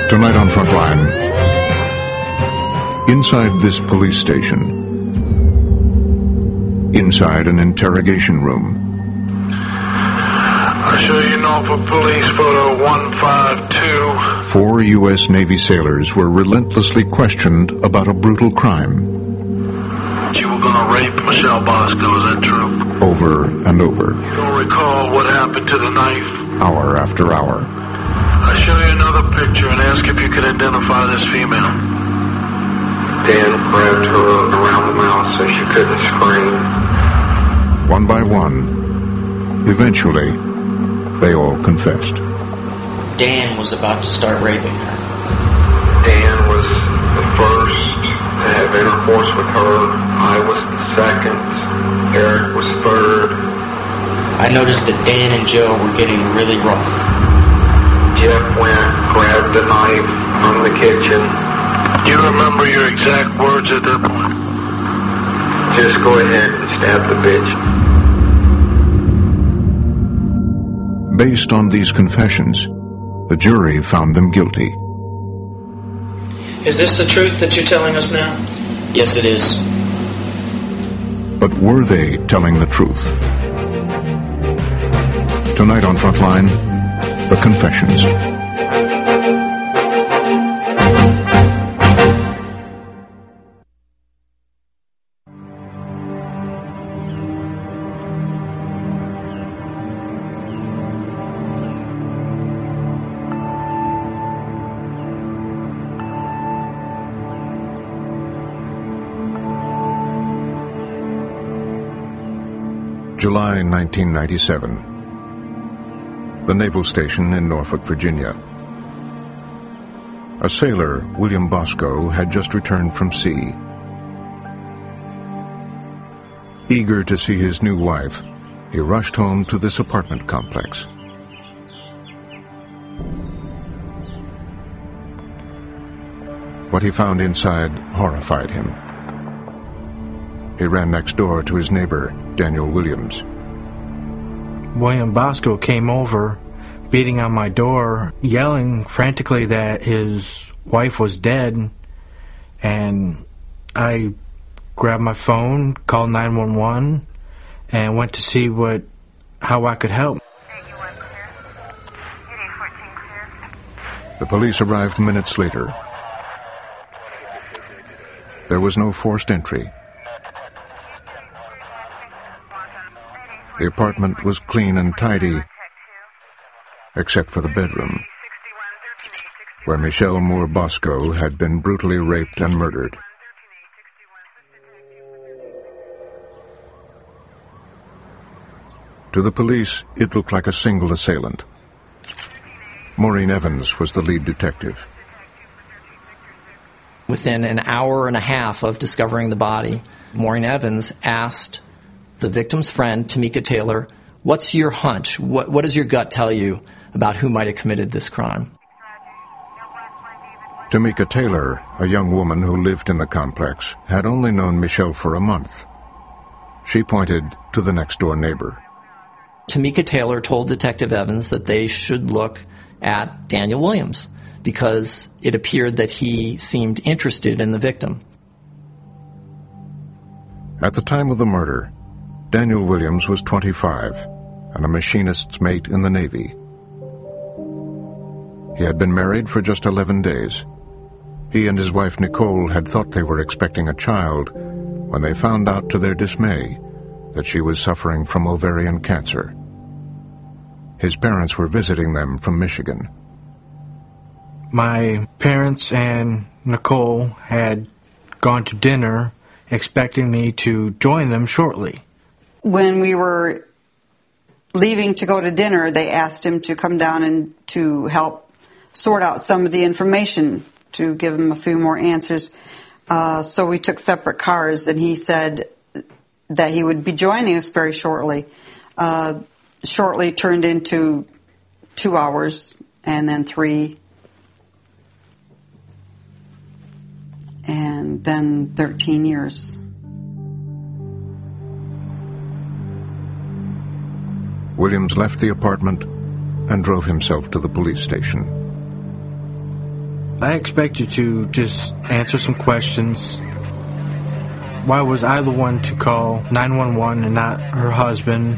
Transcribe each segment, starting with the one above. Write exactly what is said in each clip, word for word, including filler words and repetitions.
Tonight on Frontline, inside this police station, inside an interrogation room. I show you Norfolk Police Photo one five two. Four U S Navy sailors were relentlessly questioned about a brutal crime. You were gonna rape Michelle Bosco, is that true? Over and over. You don't recall what happened to the knife? Hour after hour. I show you another picture and ask if you can identify this female. Dan grabbed her around the mouth so she couldn't scream. One by one, eventually, they all confessed. Dan was about to start raping her. Dan was the first to have intercourse with her. I was the second. Eric was third. I noticed that Dan and Joe were getting really rough. Jeff went, grabbed the knife from the kitchen. Do you remember your exact words at that point? Just go ahead and stab the bitch. Based on these confessions, the jury found them guilty. Is this the truth that you're telling us now? Yes, it is. But were they telling the truth? Tonight on Frontline, the confessions. July nineteen ninety-seven. The naval station in Norfolk, Virginia. A sailor, William Bosco, had just returned from sea. Eager to see his new wife, he rushed home to this apartment complex. What he found inside horrified him. He ran next door to his neighbor, Daniel Williams. William Bosco came over, beating on my door, yelling frantically that his wife was dead, and I grabbed my phone, called nine one one, and went to see what how I could help. The police arrived minutes later. There was no forced entry. The apartment was clean and tidy, except for the bedroom, where Michelle Moore Bosco had been brutally raped and murdered. To the police, it looked like a single assailant. Maureen Evans was the lead detective. Within an hour and a half of discovering the body, Maureen Evans asked the victim's friend, Tamika Taylor, what's your hunch? What, what does your gut tell you about who might have committed this crime? Tamika Taylor, a young woman who lived in the complex, had only known Michelle for a month. She pointed to the next-door neighbor. Tamika Taylor told Detective Evans that they should look at Daniel Williams because it appeared that he seemed interested in the victim. At the time of the murder, Daniel Williams was twenty-five and a machinist's mate in the Navy. He had been married for just eleven days. He and his wife Nicole had thought they were expecting a child when they found out to their dismay that she was suffering from ovarian cancer. His parents were visiting them from Michigan. My parents and Nicole had gone to dinner, expecting me to join them shortly. When we were leaving to go to dinner, they asked him to come down and to help sort out some of the information, to give him a few more answers. Uh, so we took separate cars, and he said that he would be joining us very shortly. Uh, shortly turned into two hours, and then three, and then thirteen years. Williams left the apartment and drove himself to the police station. I expect you to just answer some questions. Why was I the one to call nine one one and not her husband?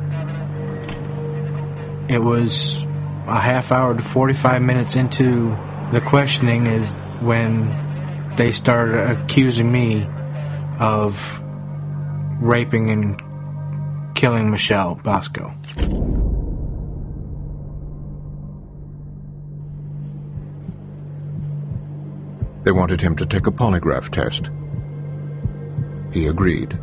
It was a half hour to forty-five minutes into the questioning is when they started accusing me of raping and killing Michelle Bosco. They wanted him to take a polygraph test. He agreed.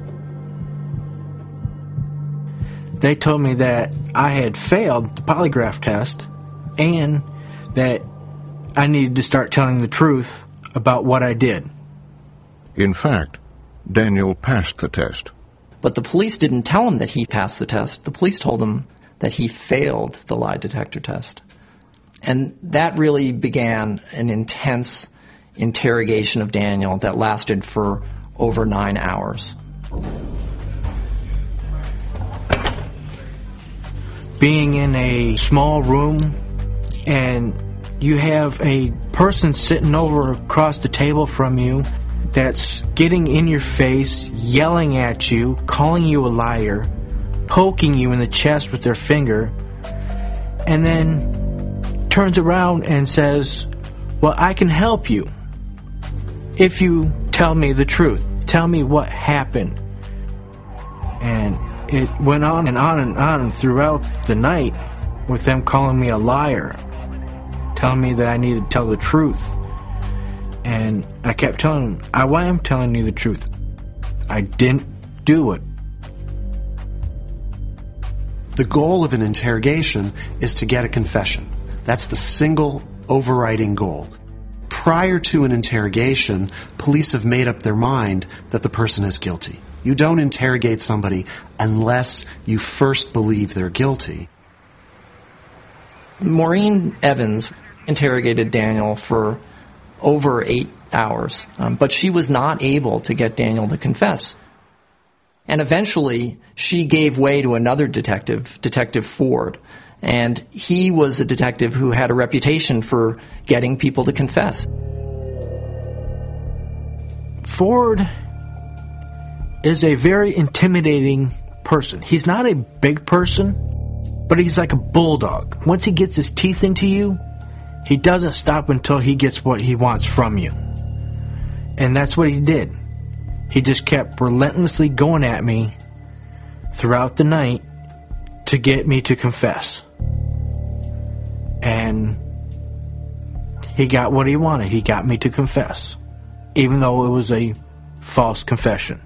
They told me that I had failed the polygraph test and that I needed to start telling the truth about what I did. In fact, Daniel passed the test. But the police didn't tell him that he passed the test. The police told him that he failed the lie detector test. And that really began an intense interrogation of Daniel that lasted for over nine hours. Being in a small room and you have a person sitting over across the table from you that's getting in your face, yelling at you, calling you a liar, poking you in the chest with their finger, and then turns around and says, well, I can help you if you tell me the truth. Tell me what happened. And it went on and on and on throughout the night with them calling me a liar, telling me that I needed to tell the truth. And I kept telling them, I am telling you the truth. I didn't do it. The goal of an interrogation is to get a confession. That's the single overriding goal. Prior to an interrogation, police have made up their mind that the person is guilty. You don't interrogate somebody unless you first believe they're guilty. Maureen Evans interrogated Daniel for over eight hours, um, but she was not able to get Daniel to confess. And eventually, she gave way to another detective, Detective Ford. And he was a detective who had a reputation for getting people to confess. Ford is a very intimidating person. He's not a big person, but he's like a bulldog. Once he gets his teeth into you, he doesn't stop until he gets what he wants from you. And that's what he did. He just kept relentlessly going at me throughout the night to get me to confess. And he got what he wanted. He got me to confess, even though it was a false confession.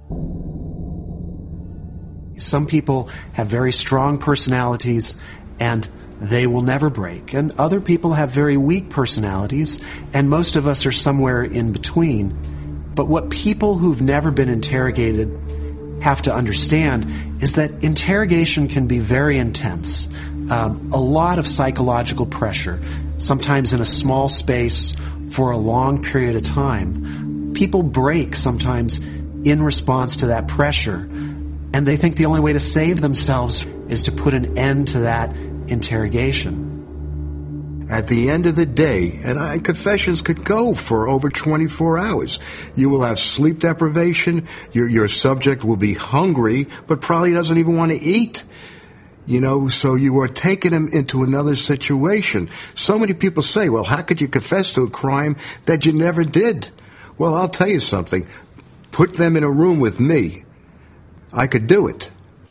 Some people have very strong personalities and they will never break. And other people have very weak personalities, and most of us are somewhere in between. But what people who've never been interrogated have to understand is that interrogation can be very intense. Um, a lot of psychological pressure, sometimes in a small space for a long period of time. People break sometimes in response to that pressure, and they think the only way to save themselves is to put an end to that interrogation. At the end of the day, and I, confessions could go for over twenty-four hours. You will have sleep deprivation, your, your subject will be hungry, but probably doesn't even want to eat. You know, so you are taking them into another situation. So many people say, well, how could you confess to a crime that you never did? Well, I'll tell you something. Put them in a room with me. I could do it.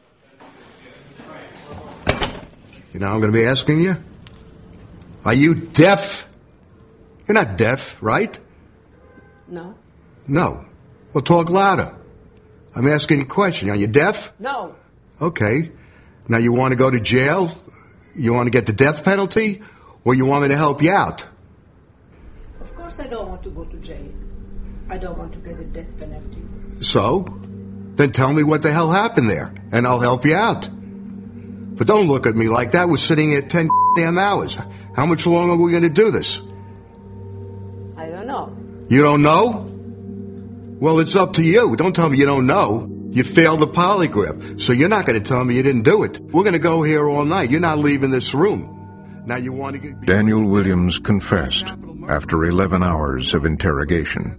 You know, I'm going to be asking you, are you deaf? You're not deaf, right? No. No. Well, talk louder. I'm asking you a question. Are you deaf? No. Okay. Now, you want to go to jail? You want to get the death penalty? Or you want me to help you out? Of course I don't want to go to jail. I don't want to get the death penalty. So? Then tell me what the hell happened there, and I'll help you out. But don't look at me like that. We're sitting here ten damn hours. How much longer are we going to do this? I don't know. You don't know? Well, it's up to you. Don't tell me you don't know. You failed the polygraph, so you're not going to tell me you didn't do it. We're going to go here all night. You're not leaving this room. Now you want to get... Daniel Williams confessed, after eleven hours of interrogation.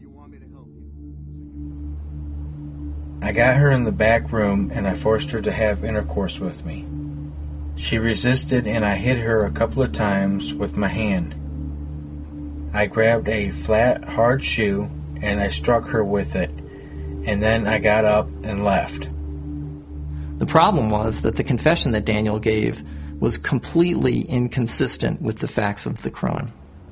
I got her in the back room and I forced her to have intercourse with me. She resisted and I hit her a couple of times with my hand. I grabbed a flat, hard shoe and I struck her with it, and then I got up and left. The problem was that the confession that Daniel gave was completely inconsistent with the facts of the crime.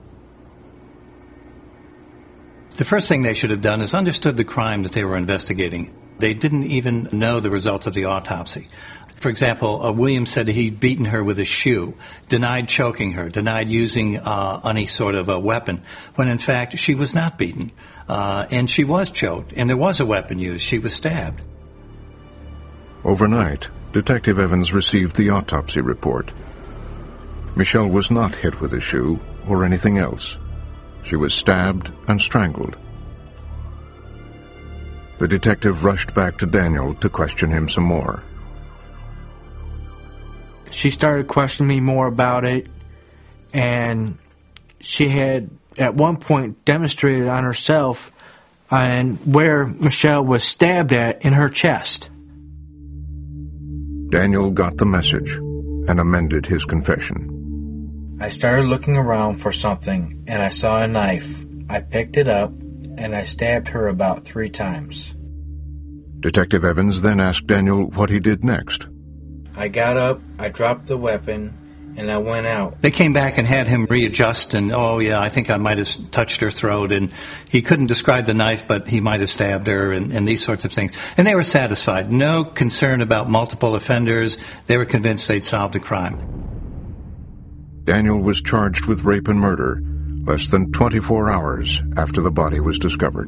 The first thing they should have done is understood the crime that they were investigating. They didn't even know the results of the autopsy. For example, uh, Williams said he'd beaten her with a shoe, denied choking her, denied using uh, any sort of a weapon, when in fact she was not beaten. Uh, and she was choked, and there was a weapon used. She was stabbed. Overnight, Detective Evans received the autopsy report. Michelle was not hit with a shoe or anything else. She was stabbed and strangled. The detective rushed back to Daniel to question him some more. She started questioning me more about it, and she had at one point demonstrated on herself and where Michelle was stabbed at in her chest. Daniel got the message and amended his confession. I started looking around for something, and I saw a knife. I picked it up, and I stabbed her about three times. Detective Evans then asked Daniel what he did next. I got up, I dropped the weapon, and I went out. They came back and had him readjust, and, oh, yeah, I think I might have touched her throat, and he couldn't describe the knife, but he might have stabbed her, and, and these sorts of things. And they were satisfied. No concern about multiple offenders. They were convinced they'd solved a crime. Daniel was charged with rape and murder less than twenty-four hours after the body was discovered.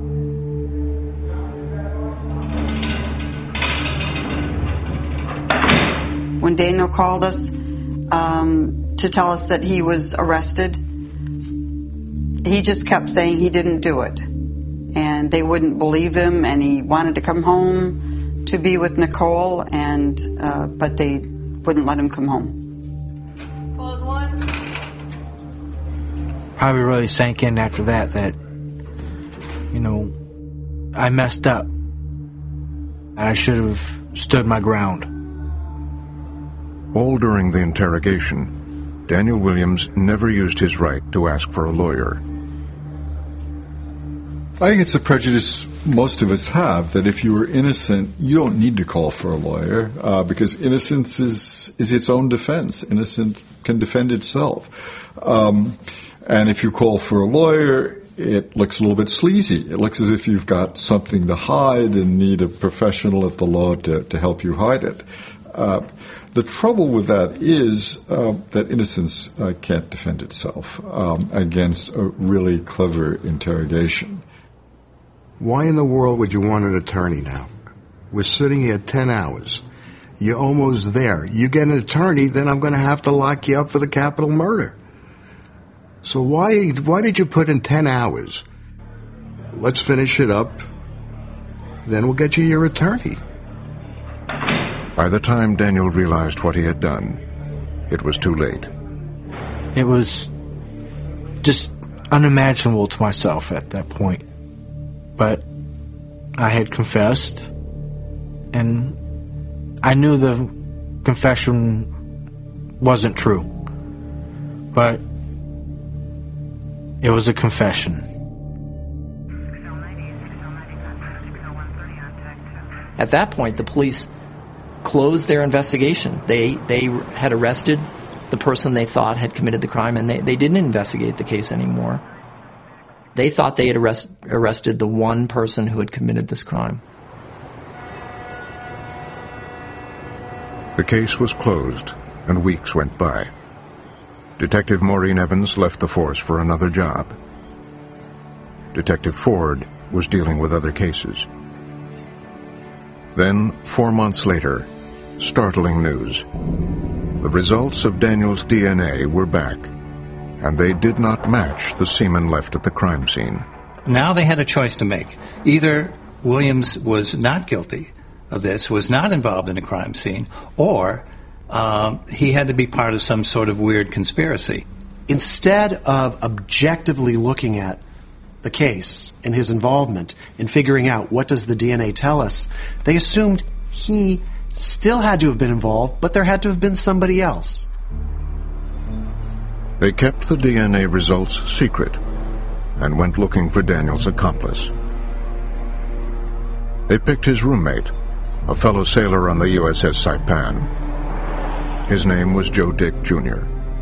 When Daniel called us um, to tell us that he was arrested, he just kept saying he didn't do it. And they wouldn't believe him, and he wanted to come home to be with Nicole, and uh, but they wouldn't let him come home. Close one. Probably really sank in after that that, you know, I messed up. And I should have stood my ground. All during the interrogation, Daniel Williams never used his right to ask for a lawyer. I think it's a prejudice most of us have, that if you are innocent, you don't need to call for a lawyer, uh, because innocence is, is its own defense. Innocence can defend itself. Um, and if you call for a lawyer, it looks a little bit sleazy. It looks as if you've got something to hide and need a professional at the law to, to help you hide it. Uh, the trouble with that is uh, that innocence uh, can't defend itself um, against a really clever interrogation. Why in the world would you want an attorney now? We're sitting here ten hours. You're almost there. You get an attorney, then I'm going to have to lock you up for the capital murder. So why why did you put in ten hours? Let's finish it up. Then we'll get you your attorney. By the time Daniel realized what he had done, it was too late. It was just unimaginable to myself at that point. But I had confessed, and I knew the confession wasn't true. But it was a confession. At that point, the police closed their investigation. They they had arrested the person they thought had committed the crime, and they, they didn't investigate the case anymore. They thought they had arrest, arrested the one person who had committed this crime. The case was closed, and weeks went by. Detective Maureen Evans left the force for another job. Detective Ford was dealing with other cases. Then, four months later, startling news. The results of Daniel's D N A were back, and they did not match the semen left at the crime scene. Now they had a choice to make. Either Williams was not guilty of this, was not involved in a crime scene, or um, he had to be part of some sort of weird conspiracy. instead of objectively looking at the case and his involvement in figuring out what does the D N A tell us, they assumed he still had to have been involved, but there had to have been somebody else. They kept the D N A results secret and went looking for Daniel's accomplice. They picked his roommate, a fellow sailor on the U S S Saipan. His name was Joe Dick, Junior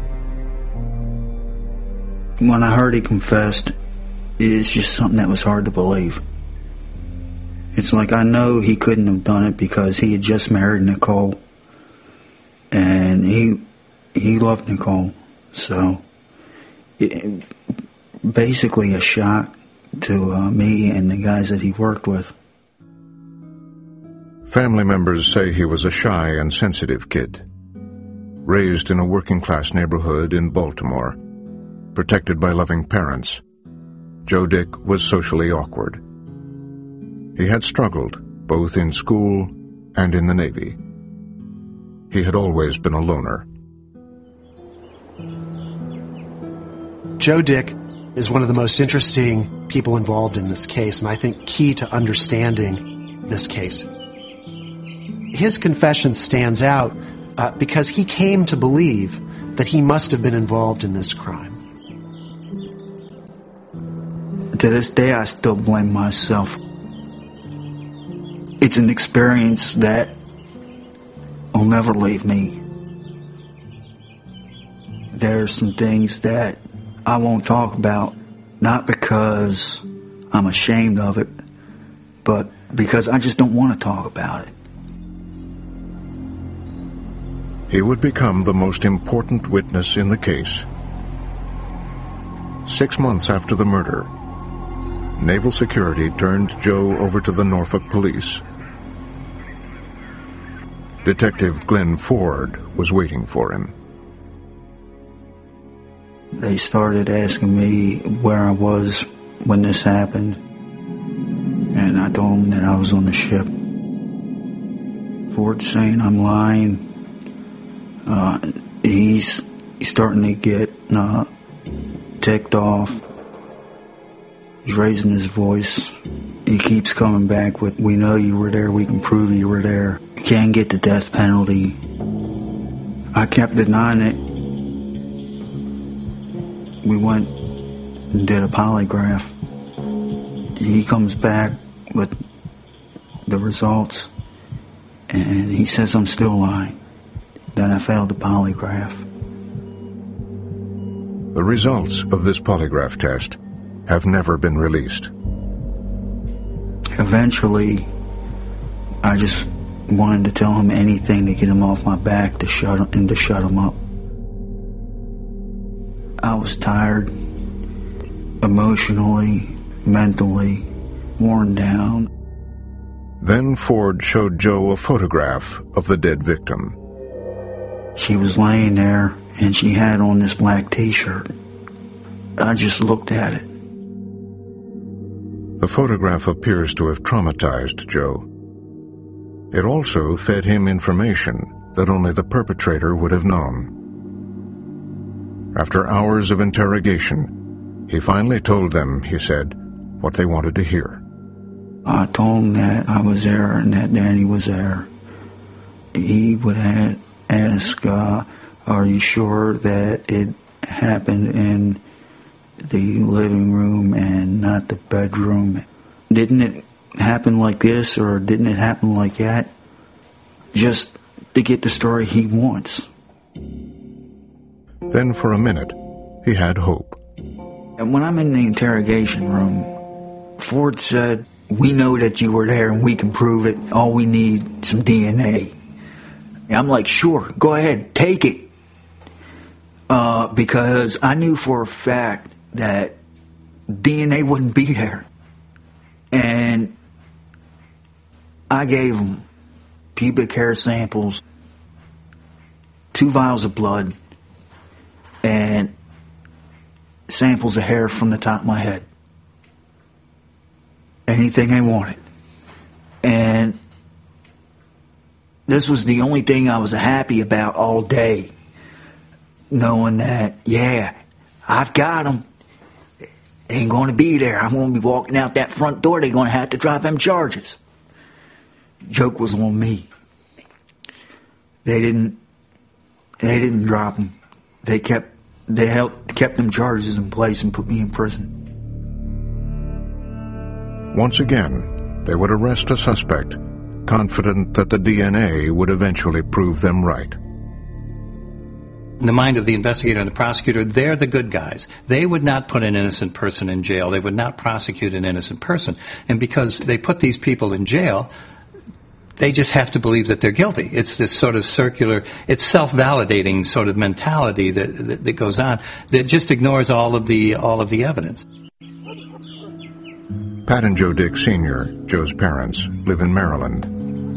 When I heard he confessed, it's just something that was hard to believe. It's like I know he couldn't have done it because he had just married Nicole, and he he loved Nicole. So, it, basically a shock to uh, me and the guys that he worked with. Family members say he was a shy and sensitive kid, raised in a working-class neighborhood in Baltimore, protected by loving parents. Joe Dick was socially awkward. He had struggled both in school and in the Navy. He had always been a loner. Joe Dick is one of the most interesting people involved in this case, and I think key to understanding this case. His confession stands out uh, because he came to believe that he must have been involved in this crime. To this day, I still blame myself. It's an experience that will never leave me. There's some things that I won't talk about, not because I'm ashamed of it, but because I just don't want to talk about it. He would become the most important witness in the case. Six months after the murder, Naval Security turned Joe over to the Norfolk Police. Detective Glenn Ford was waiting for him. They started asking me where I was when this happened, and I told them that I was on the ship. Ford's saying I'm lying. Uh, he's, he's starting to get uh, ticked off. He's raising his voice. He keeps coming back with, we know you were there, we can prove you were there. You can't get the death penalty. I kept denying it. We went and did a polygraph. He comes back with the results, and he says I'm still lying, that I failed the polygraph. The results of this polygraph test have never been released. Eventually, I just wanted to tell him anything to get him off my back to shut him, and to shut him up. I was tired, emotionally, mentally, worn down. Then Ford showed Joe a photograph of the dead victim. She was laying there, and she had on this black t-shirt. I just looked at it. The photograph appears to have traumatized Joe. It also fed him information that only the perpetrator would have known. After hours of interrogation, he finally told them, he said, what they wanted to hear. I told him that I was there and that Danny was there. He would ha- ask, uh, are you sure that it happened in the living room and not the bedroom? Didn't it happen like this or didn't it happen like that? Just to get the story he wants. Then for a minute, he had hope. And when I'm in the interrogation room, Ford said, we know that you were there and we can prove it. All we need some D N A. And I'm like, sure, go ahead, take it. Uh, because I knew for a fact that D N A wouldn't be there. And I gave him pubic hair samples, two vials of blood, and samples of hair from the top of my head. Anything I wanted. And this was the only thing I was happy about all day. Knowing that, yeah, I've got them. They ain't going to be there. I'm going to be walking out that front door. They're going to have to drop them charges. Joke was on me. They didn't. They didn't drop them. They kept. They helped kept them charges in place and put me in prison. Once again, they would arrest a suspect, confident that the D N A would eventually prove them right. In the mind of the investigator and the prosecutor, they're the good guys. They would not put an innocent person in jail. They would not prosecute an innocent person. And because they put these people in jail, they just have to believe that they're guilty. It's this sort of circular, it's self-validating sort of mentality that, that, that goes on that just ignores all of the all of the evidence. Pat and Joe Dick Senior, Joe's parents, live in Maryland.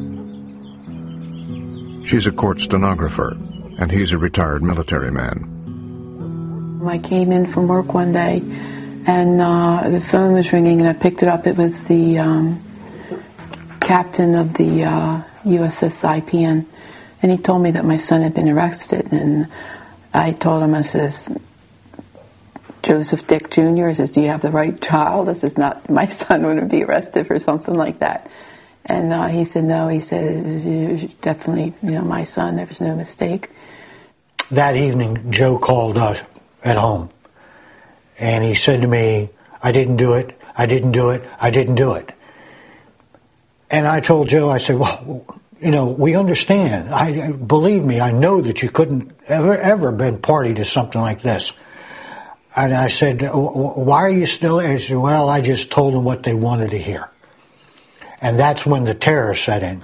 She's a court stenographer, and he's a retired military man. I came in from work one day, and uh, the phone was ringing, and I picked it up. It was the um, captain of the uh, U S S I P N, and he told me that my son had been arrested. And I told him, I says, Joseph Dick Junior I says, do you have the right child? I says, not, my son wouldn't be arrested for something like that. And uh, he said, no. He said, it was definitely, you know, my son. There was no mistake. That evening, Joe called us at home, and he said to me, I didn't do it, I didn't do it, I didn't do it. And I told Joe, I said, well, you know, we understand. I believe me, I know that you couldn't ever, ever been party to something like this. And I said, why are you still there? He said, well, I just told them what they wanted to hear. And that's when the terror set in.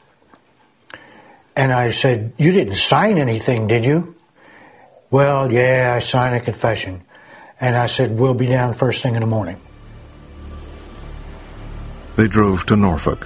And I said, you didn't sign anything, did you? Well, yeah, I signed a confession. And I said, we'll be down first thing in the morning. They drove to Norfolk.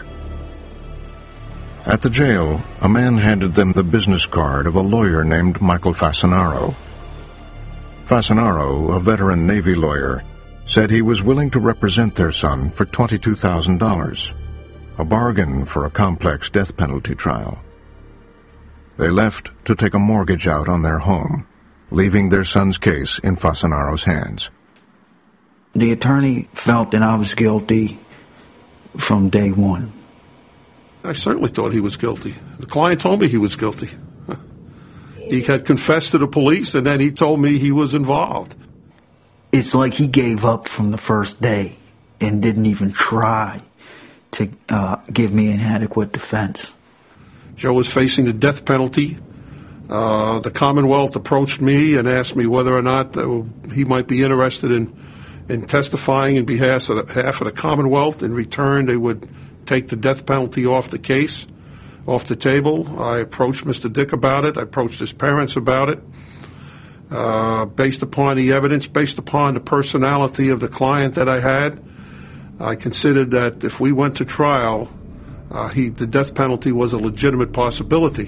At the jail, a man handed them the business card of a lawyer named Michael Fasanaro. Fasanaro, a veteran Navy lawyer, said he was willing to represent their son for twenty-two thousand dollars, a bargain for a complex death penalty trial. They left to take a mortgage out on their home, leaving their son's case in Fasanaro's hands. The attorney felt that I was guilty from day one. I certainly thought he was guilty. The client told me he was guilty. He had confessed to the police, and then he told me he was involved. It's like he gave up from the first day and didn't even try to uh, give me an adequate defense. Joe was facing the death penalty. Uh, the Commonwealth approached me and asked me whether or not uh, he might be interested in, in testifying in behalf of, the, behalf of the Commonwealth. In return, they would take the death penalty off the case, off the table. I approached Mister Dick about it. I approached his parents about it. Uh, based upon the evidence, based upon the personality of the client that I had, I considered that if we went to trial, uh, he, the death penalty was a legitimate possibility.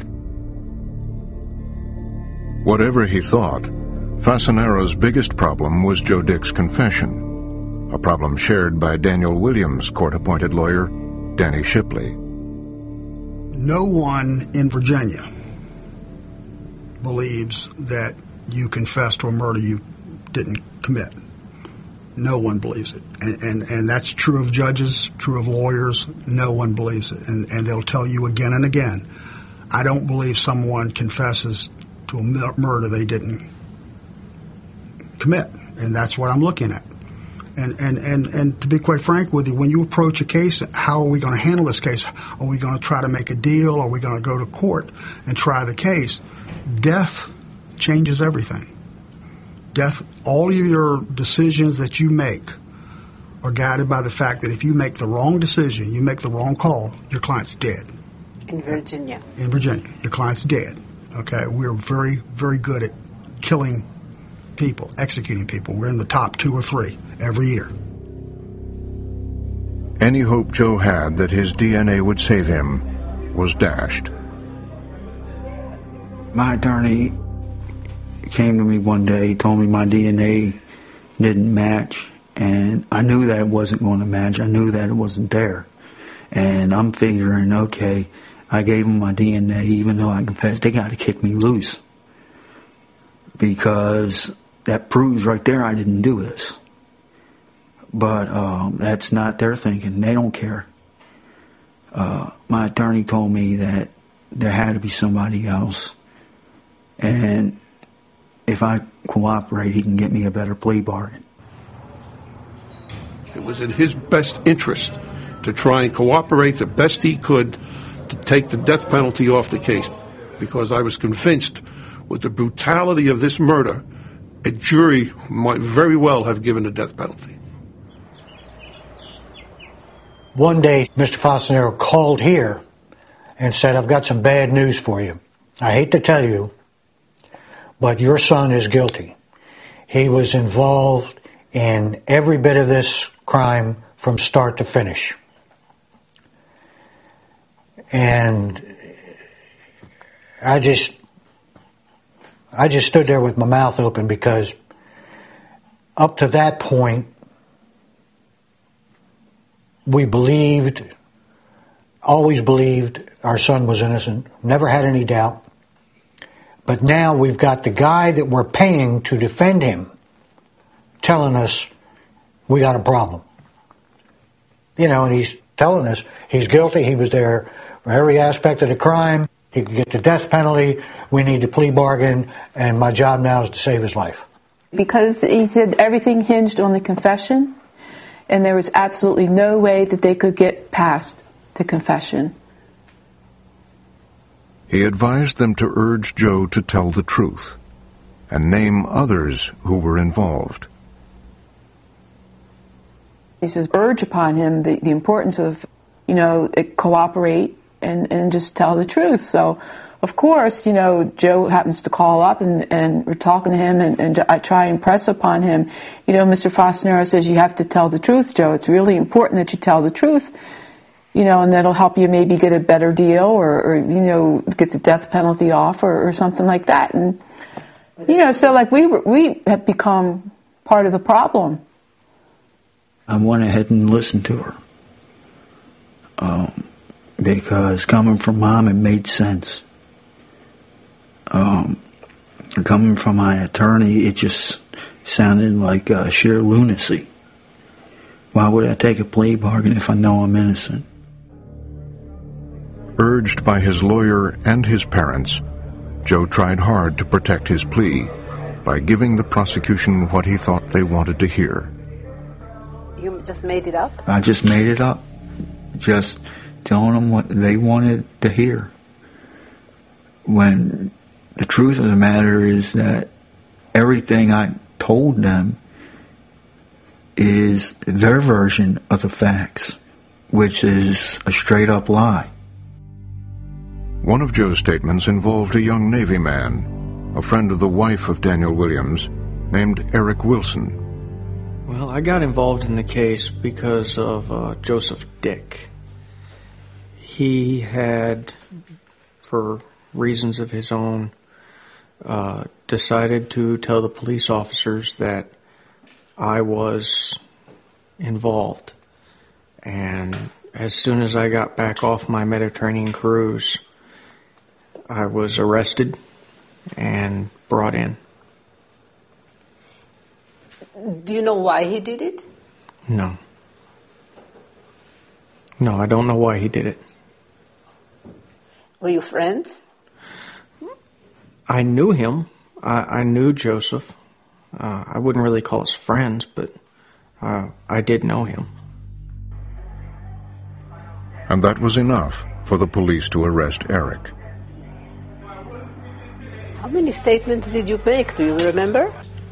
Whatever he thought, Fasanaro's biggest problem was Joe Dick's confession, a problem shared by Daniel Williams' court-appointed lawyer, Danny Shipley. No one in Virginia believes that you confessed to a murder you didn't commit. No one believes it. And, and, and that's true of judges, true of lawyers. No one believes it. And, and they'll tell you again and again, I don't believe someone confesses to a murder they didn't commit. And that's what I'm looking at. And, and, and, and to be quite frank with you, when you approach a case, how are we going to handle this case? Are we going to try to make a deal? Are we going to go to court and try the case? Death changes everything. Death, all of your decisions that you make are guided by the fact that if you make the wrong decision, you make the wrong call, your client's dead. In Virginia. In Virginia. Your client's dead. Okay? We're very, very good at killing people, executing people. We're in the top two or three every year. Any hope Joe had that his D N A would save him was dashed. My attorney came to me one day, told me my D N A didn't match, and I knew that it wasn't going to match. I knew that it wasn't there. And I'm figuring, okay, I gave them my D N A, even though I confessed, they got to kick me loose. Because that proves right there I didn't do this. But um, that's not their thinking. They don't care. Uh, my attorney told me that there had to be somebody else. And if I cooperate, he can get me a better plea bargain. It was in his best interest to try and cooperate the best he could to take the death penalty off the case, because I was convinced with the brutality of this murder, a jury might very well have given the death penalty. One day, Mister Fasanero called here and said, I've got some bad news for you. I hate to tell you, but your son is guilty. He was involved in every bit of this crime from start to finish. And I just, I just stood there with my mouth open, because up to that point, we believed, always believed our son was innocent, never had any doubt. But now we've got the guy that we're paying to defend him telling us we got a problem. You know, and he's telling us he's guilty, he was there for every aspect of the crime, he could get the death penalty, we need the plea bargain, and my job now is to save his life. Because he said everything hinged on the confession, and there was absolutely no way that they could get past the confession. He advised them to urge Joe to tell the truth and name others who were involved. He says, urge upon him the, the importance of, you know, cooperate and, and just tell the truth. So, of course, you know, Joe happens to call up and, and we're talking to him, and, and I try and press upon him. You know, Mister Fasanero says, you have to tell the truth, Joe. It's really important that you tell the truth. You know, and that'll help you maybe get a better deal, or, or you know, get the death penalty off, or, or something like that. And, you know, so like we were, we have become part of the problem. I went ahead and listened to her. Um, because coming from Mom, it made sense. Um, coming from my attorney, it just sounded like uh, sheer lunacy. Why would I take a plea bargain if I know I'm innocent? Urged by his lawyer and his parents, Joe tried hard to protect his plea by giving the prosecution what he thought they wanted to hear. You just made it up? I just made it up. Just telling them what they wanted to hear. When the truth of the matter is that everything I told them is their version of the facts, which is a straight-up lie. One of Joe's statements involved a young Navy man, a friend of the wife of Daniel Williams, named Eric Wilson. Well, I got involved in the case because of uh, Joseph Dick. He had, for reasons of his own, uh, decided to tell the police officers that I was involved. And as soon as I got back off my Mediterranean cruise, I was arrested and brought in. Do you know why he did it? No. No, I don't know why he did it. Were you friends? I knew him. I, I knew Joseph. Uh, I wouldn't really call us friends, but uh, I did know him. And that was enough for the police to arrest Eric. How many statements did you make? Do you remember?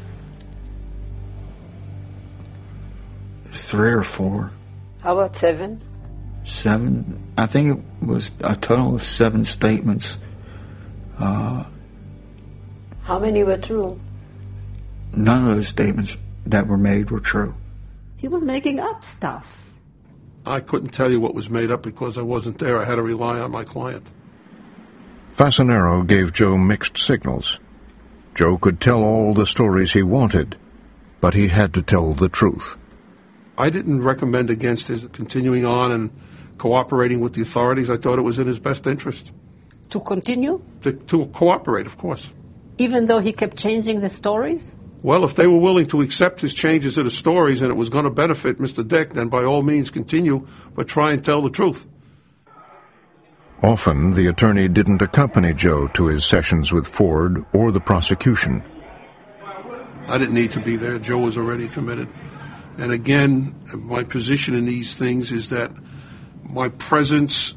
Three or four. How about seven? Seven. I think it was a total of seven statements. Uh, How many were true? None of those statements that were made were true. He was making up stuff. I couldn't tell you what was made up because I wasn't there. I had to rely on my client. Fasanero gave Joe mixed signals. Joe could tell all the stories he wanted, but he had to tell the truth. I didn't recommend against his continuing on and cooperating with the authorities. I thought it was in his best interest. To continue? To, to cooperate, of course. Even though he kept changing the stories? Well, if they were willing to accept his changes to the stories and it was going to benefit Mister Dick, then by all means continue, but try and tell the truth. Often, the attorney didn't accompany Joe to his sessions with Ford or the prosecution. I didn't need to be there. Joe was already committed. And again, my position in these things is that my presence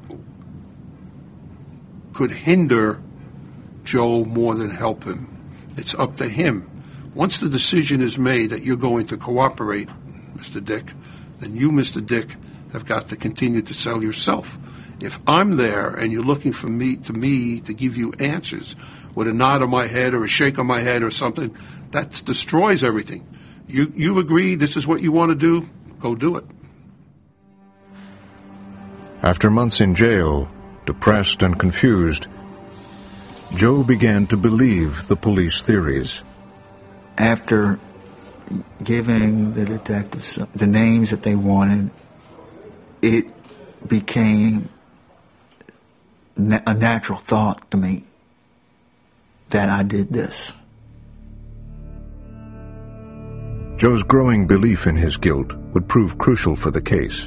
could hinder Joe more than help him. It's up to him. Once the decision is made that you're going to cooperate, Mister Dick, then you, Mister Dick, have got to continue to sell yourself. If I'm there and you're looking for me to me to give you answers with a nod of my head or a shake of my head or something, that destroys everything. You you agree this is what you want to do? Go do it. After months in jail, depressed and confused, Joe began to believe the police theories. After giving the detectives the names that they wanted, it became a natural thought to me that I did this. Joe's growing belief in his guilt would prove crucial for the case.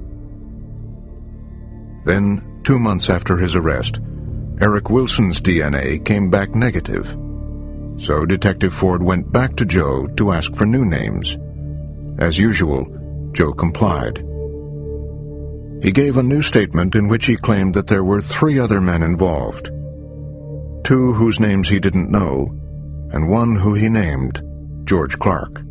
Then, two months after his arrest, Eric Wilson's D N A came back negative. So Detective Ford went back to Joe to ask for new names. As usual, Joe complied. He gave a new statement in which he claimed that there were three other men involved. Two whose names he didn't know, and one who he named George Clark.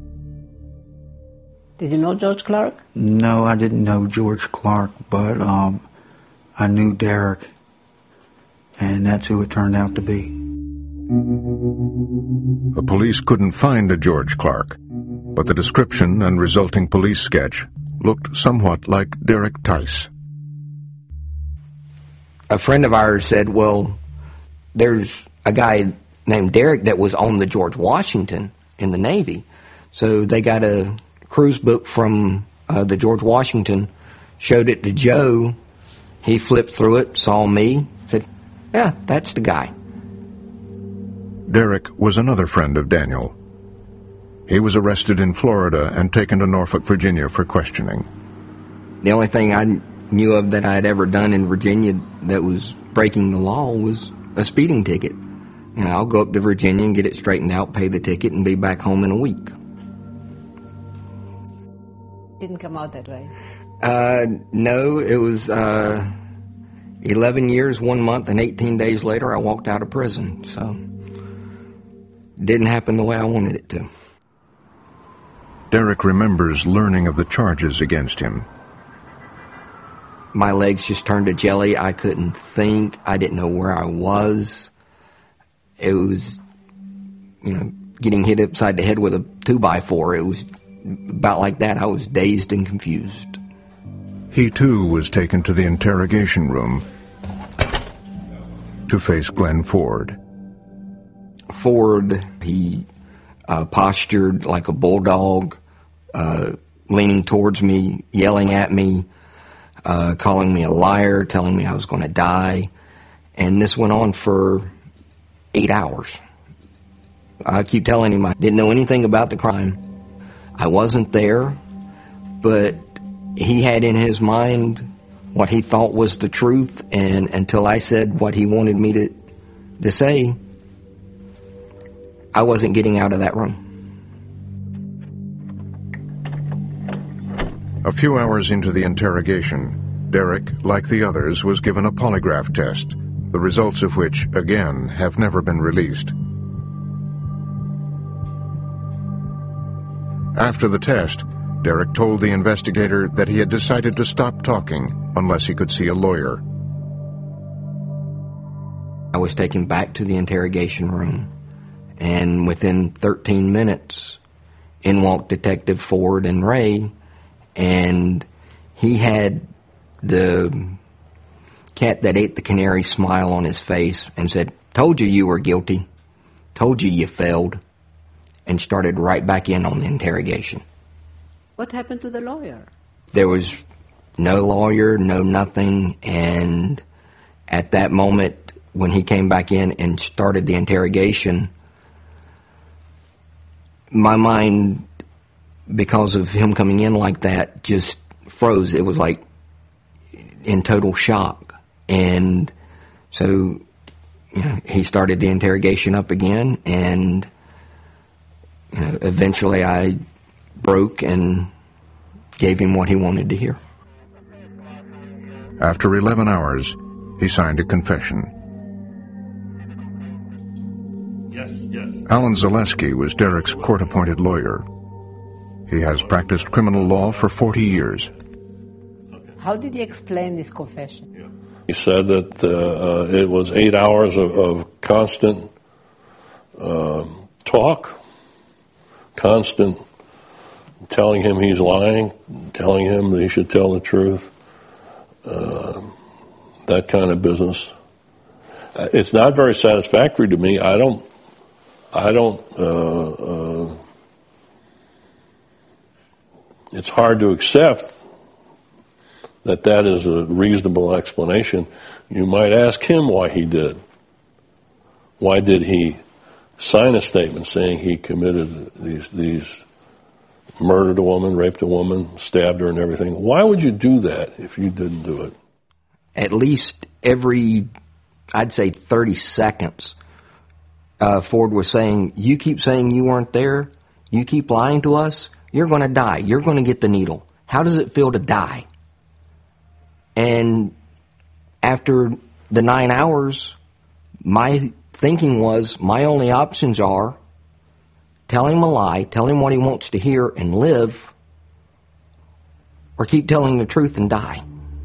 Did you know George Clark? No, I didn't know George Clark, but um, I knew Derek, and that's who it turned out to be. The police couldn't find a George Clark, but the description and resulting police sketch looked somewhat like Derek Tice. A friend of ours said, well, there's a guy named Derek that was on the George Washington in the Navy. So they got a cruise book from uh, the George Washington, showed it to Joe. He flipped through it, saw me, said, yeah, that's the guy. Derek was another friend of Daniel. He was arrested in Florida and taken to Norfolk, Virginia for questioning. The only thing I knew of that I had ever done in Virginia that was breaking the law was a speeding ticket. You know, I'll go up to Virginia and get it straightened out, pay the ticket, and be back home in a week. Didn't come out that way. Uh, no, it was uh, eleven years, one month, and eighteen days later I walked out of prison. So it didn't happen the way I wanted it to. Derek remembers learning of the charges against him. My legs just turned to jelly. I couldn't think. I didn't know where I was. It was, you know, getting hit upside the head with a two by four. It was about like that. I was dazed and confused. He, too, was taken to the interrogation room to face Glenn Ford. Ford, he uh, postured like a bulldog, uh, leaning towards me, yelling at me, uh, calling me a liar, telling me I was going to die. And this went on for eight hours. I keep telling him I didn't know anything about the crime. I wasn't there, but he had in his mind what he thought was the truth, and until I said what he wanted me to, to say, I wasn't getting out of that room. A few hours into the interrogation, Derek, like the others, was given a polygraph test, the results of which, again, have never been released. After the test, Derek told the investigator that he had decided to stop talking unless he could see a lawyer. I was taken back to the interrogation room, and within thirteen minutes, in walked Detective Ford and Ray, and he had the cat that ate the canary smile on his face and said, "Told you you were guilty. Told you you failed," and started right back in on the interrogation. What happened to the lawyer? There was no lawyer, no nothing, and at that moment, when he came back in and started the interrogation, my mind, because of him coming in like that, just froze. It was like in total shock. And so, you know, he started the interrogation up again, and you know, eventually I broke and gave him what he wanted to hear. After eleven hours, he signed a confession. Yes, yes. Alan Zaleski was Derek's court-appointed lawyer. He has practiced criminal law for forty years. How did he explain this confession? He said that uh, uh, it was eight hours of, of constant uh, talk, constant telling him he's lying, telling him that he should tell the truth, uh, that kind of business. Uh, it's not very satisfactory to me. I don't, I don't, uh, uh, it's hard to accept that that is a reasonable explanation. You might ask him why he did. Why did he sign a statement saying he committed these, these murdered a woman, raped a woman, stabbed her and everything? Why would you do that if you didn't do it? At least every, I'd say thirty seconds, uh, Ford was saying, you keep saying you weren't there, you keep lying to us, you're going to die, you're going to get the needle. How does it feel to die? And after the nine hours, my thinking was, my only options are tell him a lie, tell him what he wants to hear and live, or keep telling the truth and die.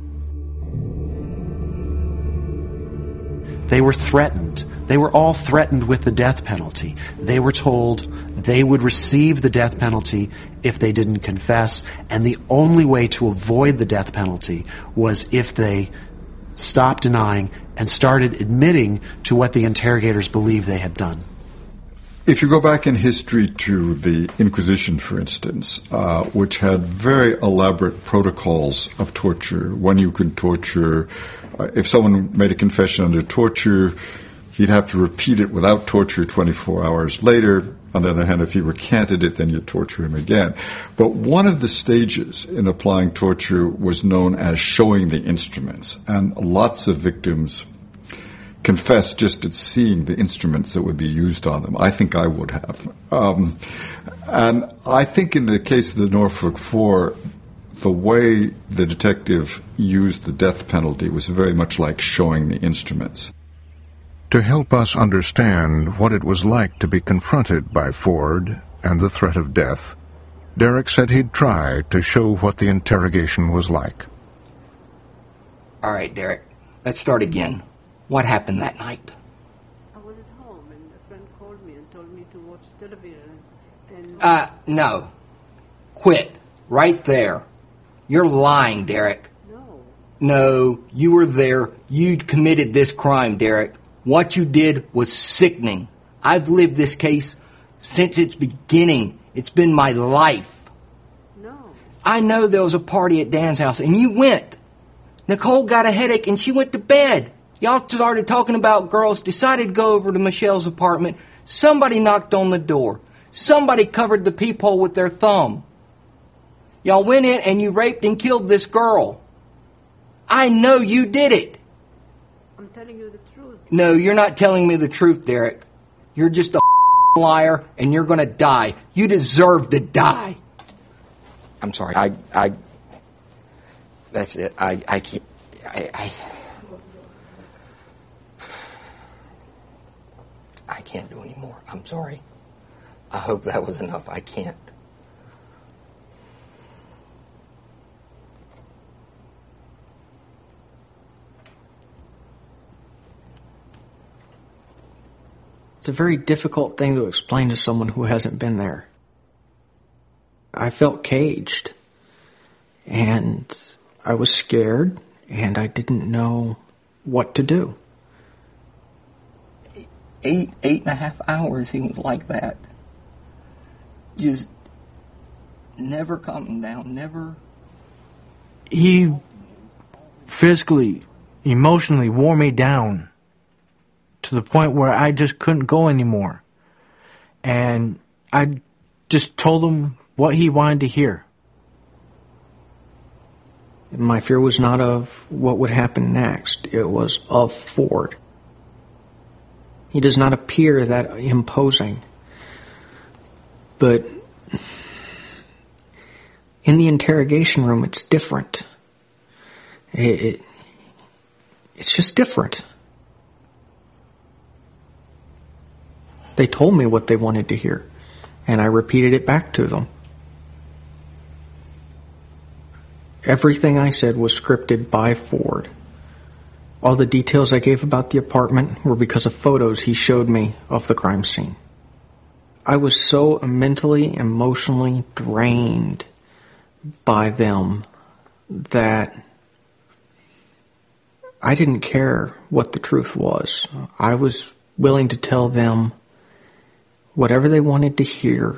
They were threatened. They were all threatened with the death penalty. They were told they would receive the death penalty if they didn't confess, and the only way to avoid the death penalty was if they stopped denying and started admitting to what the interrogators believed they had done. If you go back in history to the Inquisition, for instance, uh, which had very elaborate protocols of torture, when you could torture, uh, if someone made a confession under torture, he'd have to repeat it without torture twenty-four hours later. On the other hand, if he recanted it, then you torture him again. But one of the stages in applying torture was known as showing the instruments, and lots of victims confessed just at seeing the instruments that would be used on them. I think I would have. Um, and I think in the case of the Norfolk Four, the way the detective used the death penalty was very much like showing the instruments. To help us understand what it was like to be confronted by Ford and the threat of death, Derek said he'd try to show what the interrogation was like. All right, Derek, let's start again. What happened that night? I was at home and a friend called me and told me to watch television. And Uh, no. Quit. Right there. You're lying, Derek. No. No, you were there. You committed this crime, Derek. What you did was sickening. I've lived this case since its beginning. It's been my life. No. I know there was a party at Dan's house, and you went. Nicole got a headache, and she went to bed. Y'all started talking about girls, decided to go over to Michelle's apartment. Somebody knocked on the door. Somebody covered the peephole with their thumb. Y'all went in, and you raped and killed this girl. I know you did it. I'm telling you the truth. No, you're not telling me the truth, Derek. You're just a liar, and you're going to die. You deserve to die. I'm sorry. I, I, that's it. I, I can't, I, I, I can't do any more. I'm sorry. I hope that was enough. I can't. It's a very difficult thing to explain to someone who hasn't been there. I felt caged, and I was scared, and I didn't know what to do. Eight, eight and a half hours he was like that. Just never calming down, never. He physically, emotionally wore me down to the point where I just couldn't go anymore. And I just told him what he wanted to hear. My fear was not of what would happen next. It was of Ford. He does not appear that imposing. But in the interrogation room, it's different. It, it, it's just different. They told me what they wanted to hear, and I repeated it back to them. Everything I said was scripted by Ford. All the details I gave about the apartment were because of photos he showed me of the crime scene. I was so mentally, emotionally drained by them that I didn't care what the truth was. I was willing to tell them whatever they wanted to hear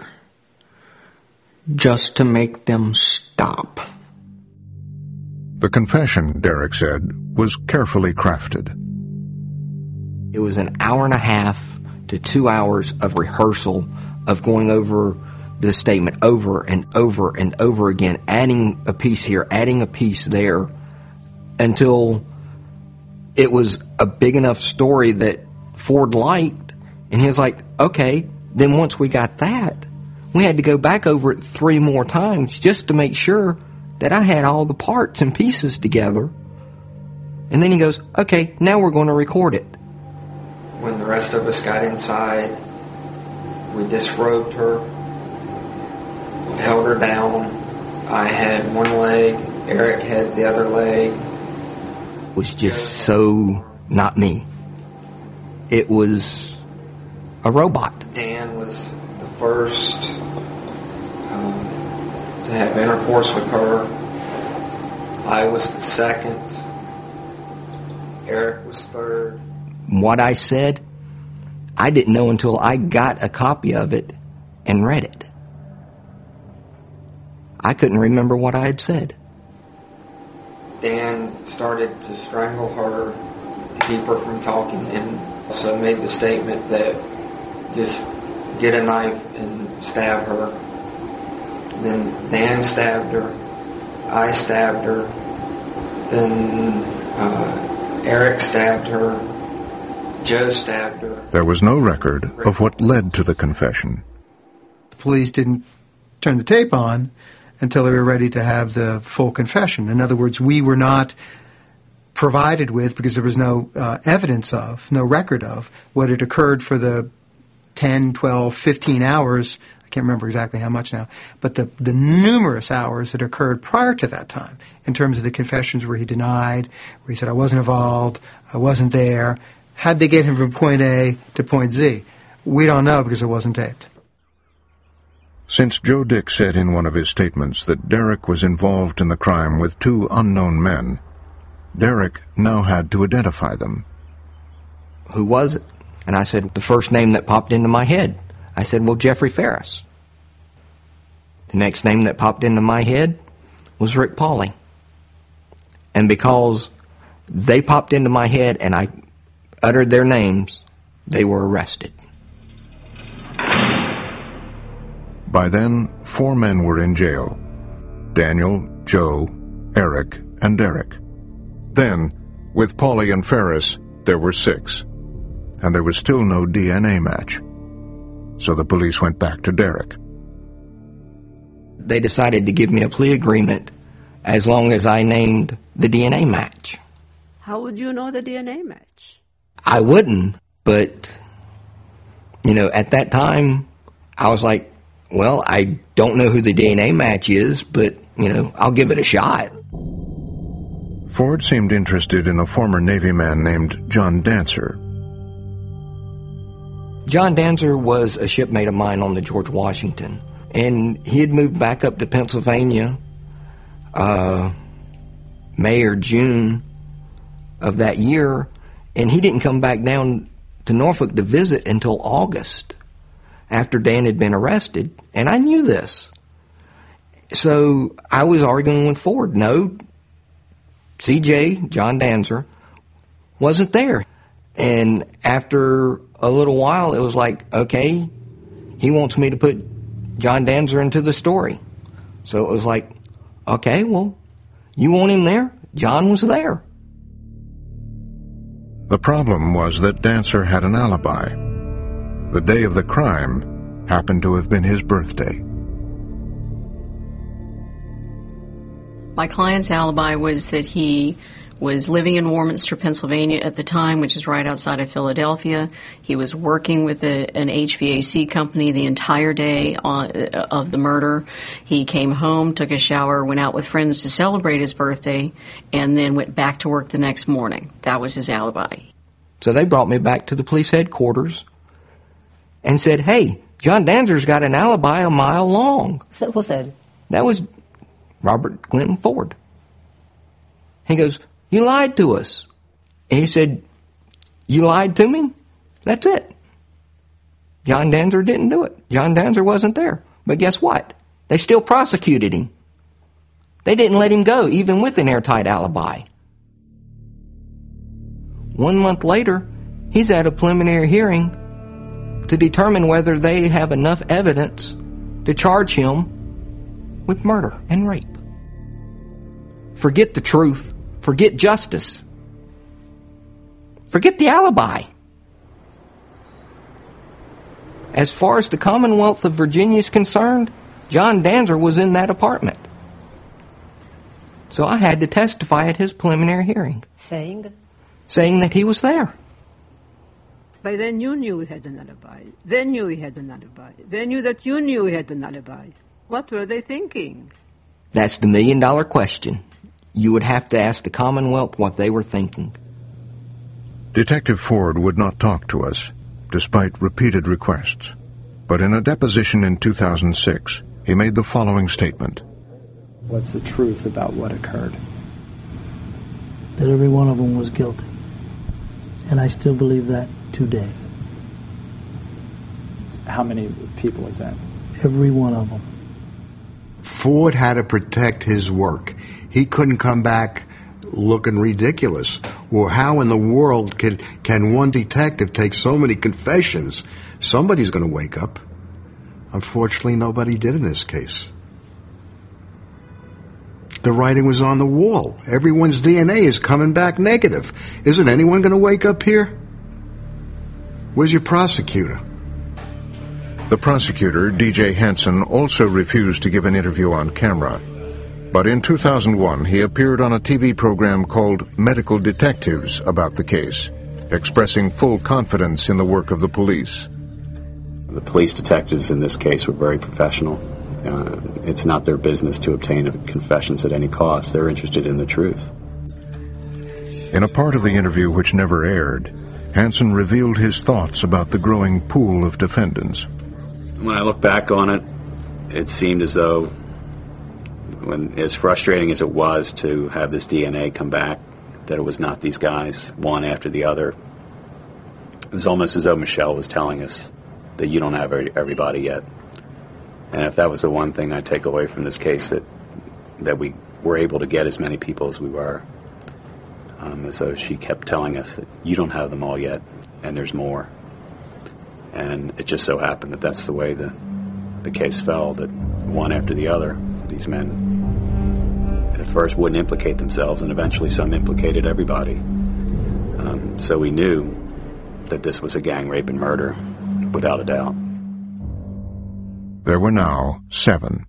just to make them stop. The confession, Derek said, was carefully crafted. It was an hour and a half to two hours of rehearsal of going over this statement over and over and over again, adding a piece here, adding a piece there, until it was a big enough story that Ford liked, and he was like, okay, then once we got that, we had to go back over it three more times just to make sure that I had all the parts and pieces together. And then he goes, okay, now we're going to record it. When the rest of us got inside, we disrobed her, held her down. I had one leg, Eric had the other leg. It was just so not me. It was a robot. Dan was the first um, to have intercourse with her. I was the second. Eric was third. What I said, I didn't know until I got a copy of it and read it. I couldn't remember what I had said. Dan started to strangle her to keep her from talking, and also made the statement that just get a knife and stab her. Then Dan stabbed her, I stabbed her, then uh, Eric stabbed her, Joe stabbed her. There was no record of what led to the confession. The police didn't turn the tape on until they were ready to have the full confession. In other words, we were not provided with, because there was no uh, evidence of, no record of, what had occurred for the ten, twelve, fifteen hours, I can't remember exactly how much now, but the, the numerous hours that occurred prior to that time, in terms of the confessions where he denied, where he said, I wasn't involved, I wasn't there. How'd they get him from point A to point Z? We don't know, because it wasn't taped. Since Joe Dick said in one of his statements that Derek was involved in the crime with two unknown men, Derek now had to identify them. Who was it? And I said, the first name that popped into my head. I said, well, Jeffrey Ferris. The next name that popped into my head was Rick Pauly. And because they popped into my head and I uttered their names, they were arrested. By then, four men were in jail: Daniel, Joe, Eric, and Derek. Then, with Pauly and Ferris, there were six, and there was still no D N A match. So the police went back to Derek. They decided to give me a plea agreement as long as I named the D N A match. How would you know the D N A match? I wouldn't, but, you know, at that time, I was like, well, I don't know who the D N A match is, but, you know, I'll give it a shot. Ford seemed interested in a former Navy man named John Dancer. John Dancer was a shipmate of mine on the George Washington, and he had moved back up to Pennsylvania uh, May or June of that year, and he didn't come back down to Norfolk to visit until August, after Dan had been arrested, and I knew this. So I was arguing with Ford. No, C J, John Dancer, wasn't there. And after a little while, it was like, okay, he wants me to put John Danzer into the story. So it was like, okay, well, you want him there? John was there. The problem was that Dancer had an alibi. The day of the crime happened to have been his birthday. My client's alibi was that he was living in Warminster, Pennsylvania at the time, which is right outside of Philadelphia. He was working with a, an H V A C company the entire day on, uh, of the murder. He came home, took a shower, went out with friends to celebrate his birthday, and then went back to work the next morning. That was his alibi. So they brought me back to the police headquarters and said, hey, John Danzer's got an alibi a mile long. So who said? That was Robert Clinton Ford. He goes, you lied to us. And he said, you lied to me? That's it. John Danzer didn't do it. John Danzer wasn't there. But guess what? They still prosecuted him. They didn't let him go, even with an airtight alibi. One month later, he's at a preliminary hearing to determine whether they have enough evidence to charge him with murder and rape. Forget the truth. Forget justice. Forget the alibi. As far as the Commonwealth of Virginia is concerned, John Danzer was in that apartment. So I had to testify at his preliminary hearing. Saying? Saying that he was there. But then you knew he had an alibi. They knew he had an alibi. They knew that you knew he had an alibi. What were they thinking? That's the million dollar question. You would have to ask the Commonwealth what they were thinking. Detective Ford would not talk to us, despite repeated requests. But in a deposition in two thousand six, he made the following statement. What's the truth about what occurred? That every one of them was guilty. And I still believe that today. How many people is that? Every one of them. Ford had to protect his work. He couldn't come back looking ridiculous. Well, how in the world can, can one detective take so many confessions? Somebody's going to wake up. Unfortunately, nobody did in this case. The writing was on the wall. Everyone's D N A is coming back negative. Isn't anyone going to wake up here? Where's your prosecutor? The prosecutor, D J Hansen, also refused to give an interview on camera. But in two thousand one, he appeared on a T V program called Medical Detectives about the case, expressing full confidence in the work of the police. The police detectives in this case were very professional. Uh, it's not their business to obtain confessions at any cost. They're interested in the truth. In a part of the interview which never aired, Hansen revealed his thoughts about the growing pool of defendants. When I look back on it, it seemed as though, when as frustrating as it was to have this D N A come back, that it was not these guys, one after the other. It was almost as though Michelle was telling us that you don't have everybody yet. And if that was the one thing I take away from this case, that that we were able to get as many people as we were, um, as though she kept telling us that you don't have them all yet, and there's more. And it just so happened that that's the way the the case fell, that one after the other, these men at first wouldn't implicate themselves, and eventually some implicated everybody. Um, so we knew that this was a gang rape and murder, without a doubt. There were now seven.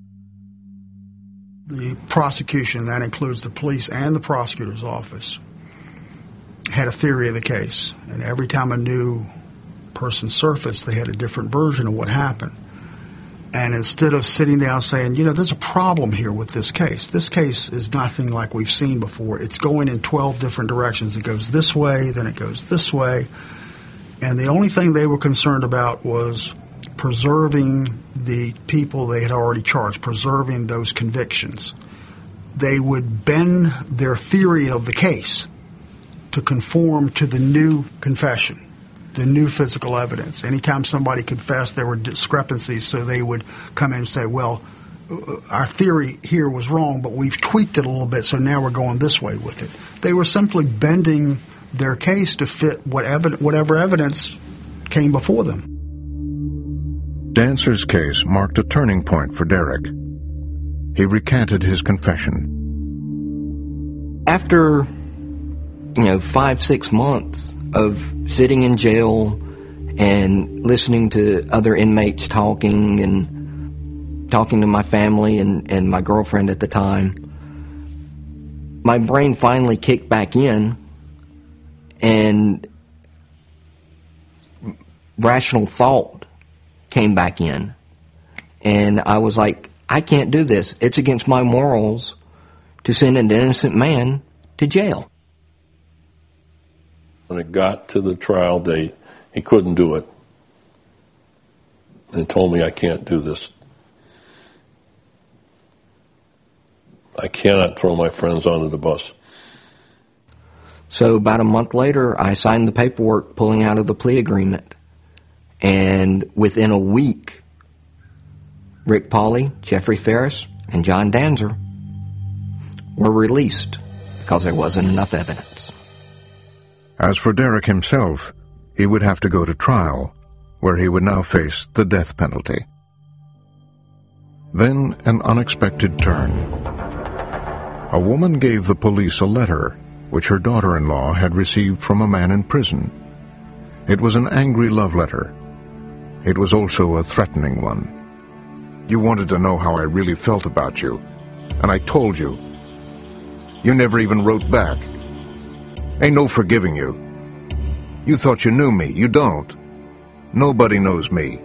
The prosecution, that includes the police and the prosecutor's office, had a theory of the case. And every time a new person surfaced, they had a different version of what happened. And instead of sitting down saying, you know, there's a problem here with this case. This case is nothing like we've seen before. It's going in twelve different directions. It goes this way, then it goes this way. And the only thing they were concerned about was preserving the people they had already charged, preserving those convictions. They would bend their theory of the case to conform to the new confession, the new physical evidence. Anytime somebody confessed, there were discrepancies, so they would come in and say, well, our theory here was wrong, but we've tweaked it a little bit, so now we're going this way with it. They were simply bending their case to fit what evi- whatever evidence came before them. Dancer's case marked a turning point for Derek. He recanted his confession. After, you know, five, six months of sitting in jail and listening to other inmates talking and talking to my family and, and my girlfriend at the time, my brain finally kicked back in and rational thought came back in. And I was like, I can't do this. It's against my morals to send an innocent man to jail. When it got to the trial date, he couldn't do it. And told me, I can't do this. I cannot throw my friends under the bus. So about a month later, I signed the paperwork pulling out of the plea agreement. And within a week, Rick Pauley, Jeffrey Ferris, and John Danzer were released because there wasn't enough evidence. As for Derek himself, he would have to go to trial, where he would now face the death penalty. Then an unexpected turn. A woman gave the police a letter which her daughter-in-law had received from a man in prison. It was an angry love letter. It was also a threatening one. You wanted to know how I really felt about you, and I told you. You never even wrote back. Ain't no forgiving you. You thought you knew me. You don't. Nobody knows me.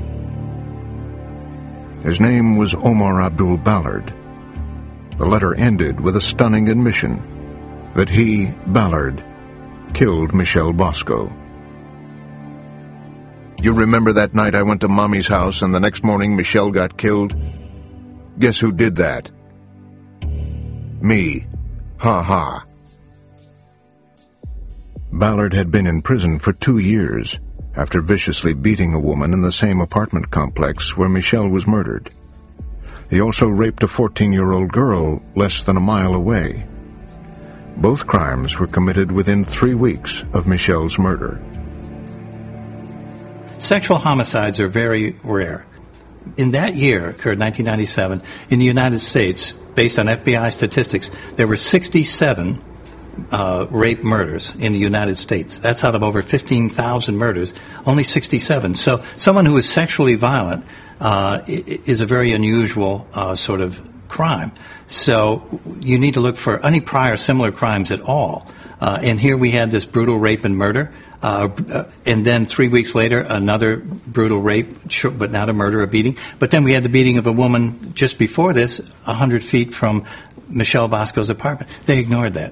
His name was Omar Abdul Ballard. The letter ended with a stunning admission that he, Ballard, killed Michelle Bosco. You remember that night I went to Mommy's house and the next morning Michelle got killed? Guess who did that? Me. Ha ha. Ballard had been in prison for two years after viciously beating a woman in the same apartment complex where Michelle was murdered. He also raped a fourteen-year-old girl less than a mile away. Both crimes were committed within three weeks of Michelle's murder. Sexual homicides are very rare. In that year, occurred nineteen ninety-seven, in the United States, based on F B I statistics, there were sixty-seven uh, rape murders in the United States. That's out of over fifteen thousand murders, only sixty-seven. So someone who is sexually violent uh, is a very unusual uh, sort of crime. So you need to look for any prior similar crimes at all. Uh, and here we had this brutal rape and murder. Uh, and then three weeks later, another brutal rape, but not a murder, a beating. But then we had the beating of a woman just before this, a hundred feet from Michelle Bosco's apartment. They ignored that.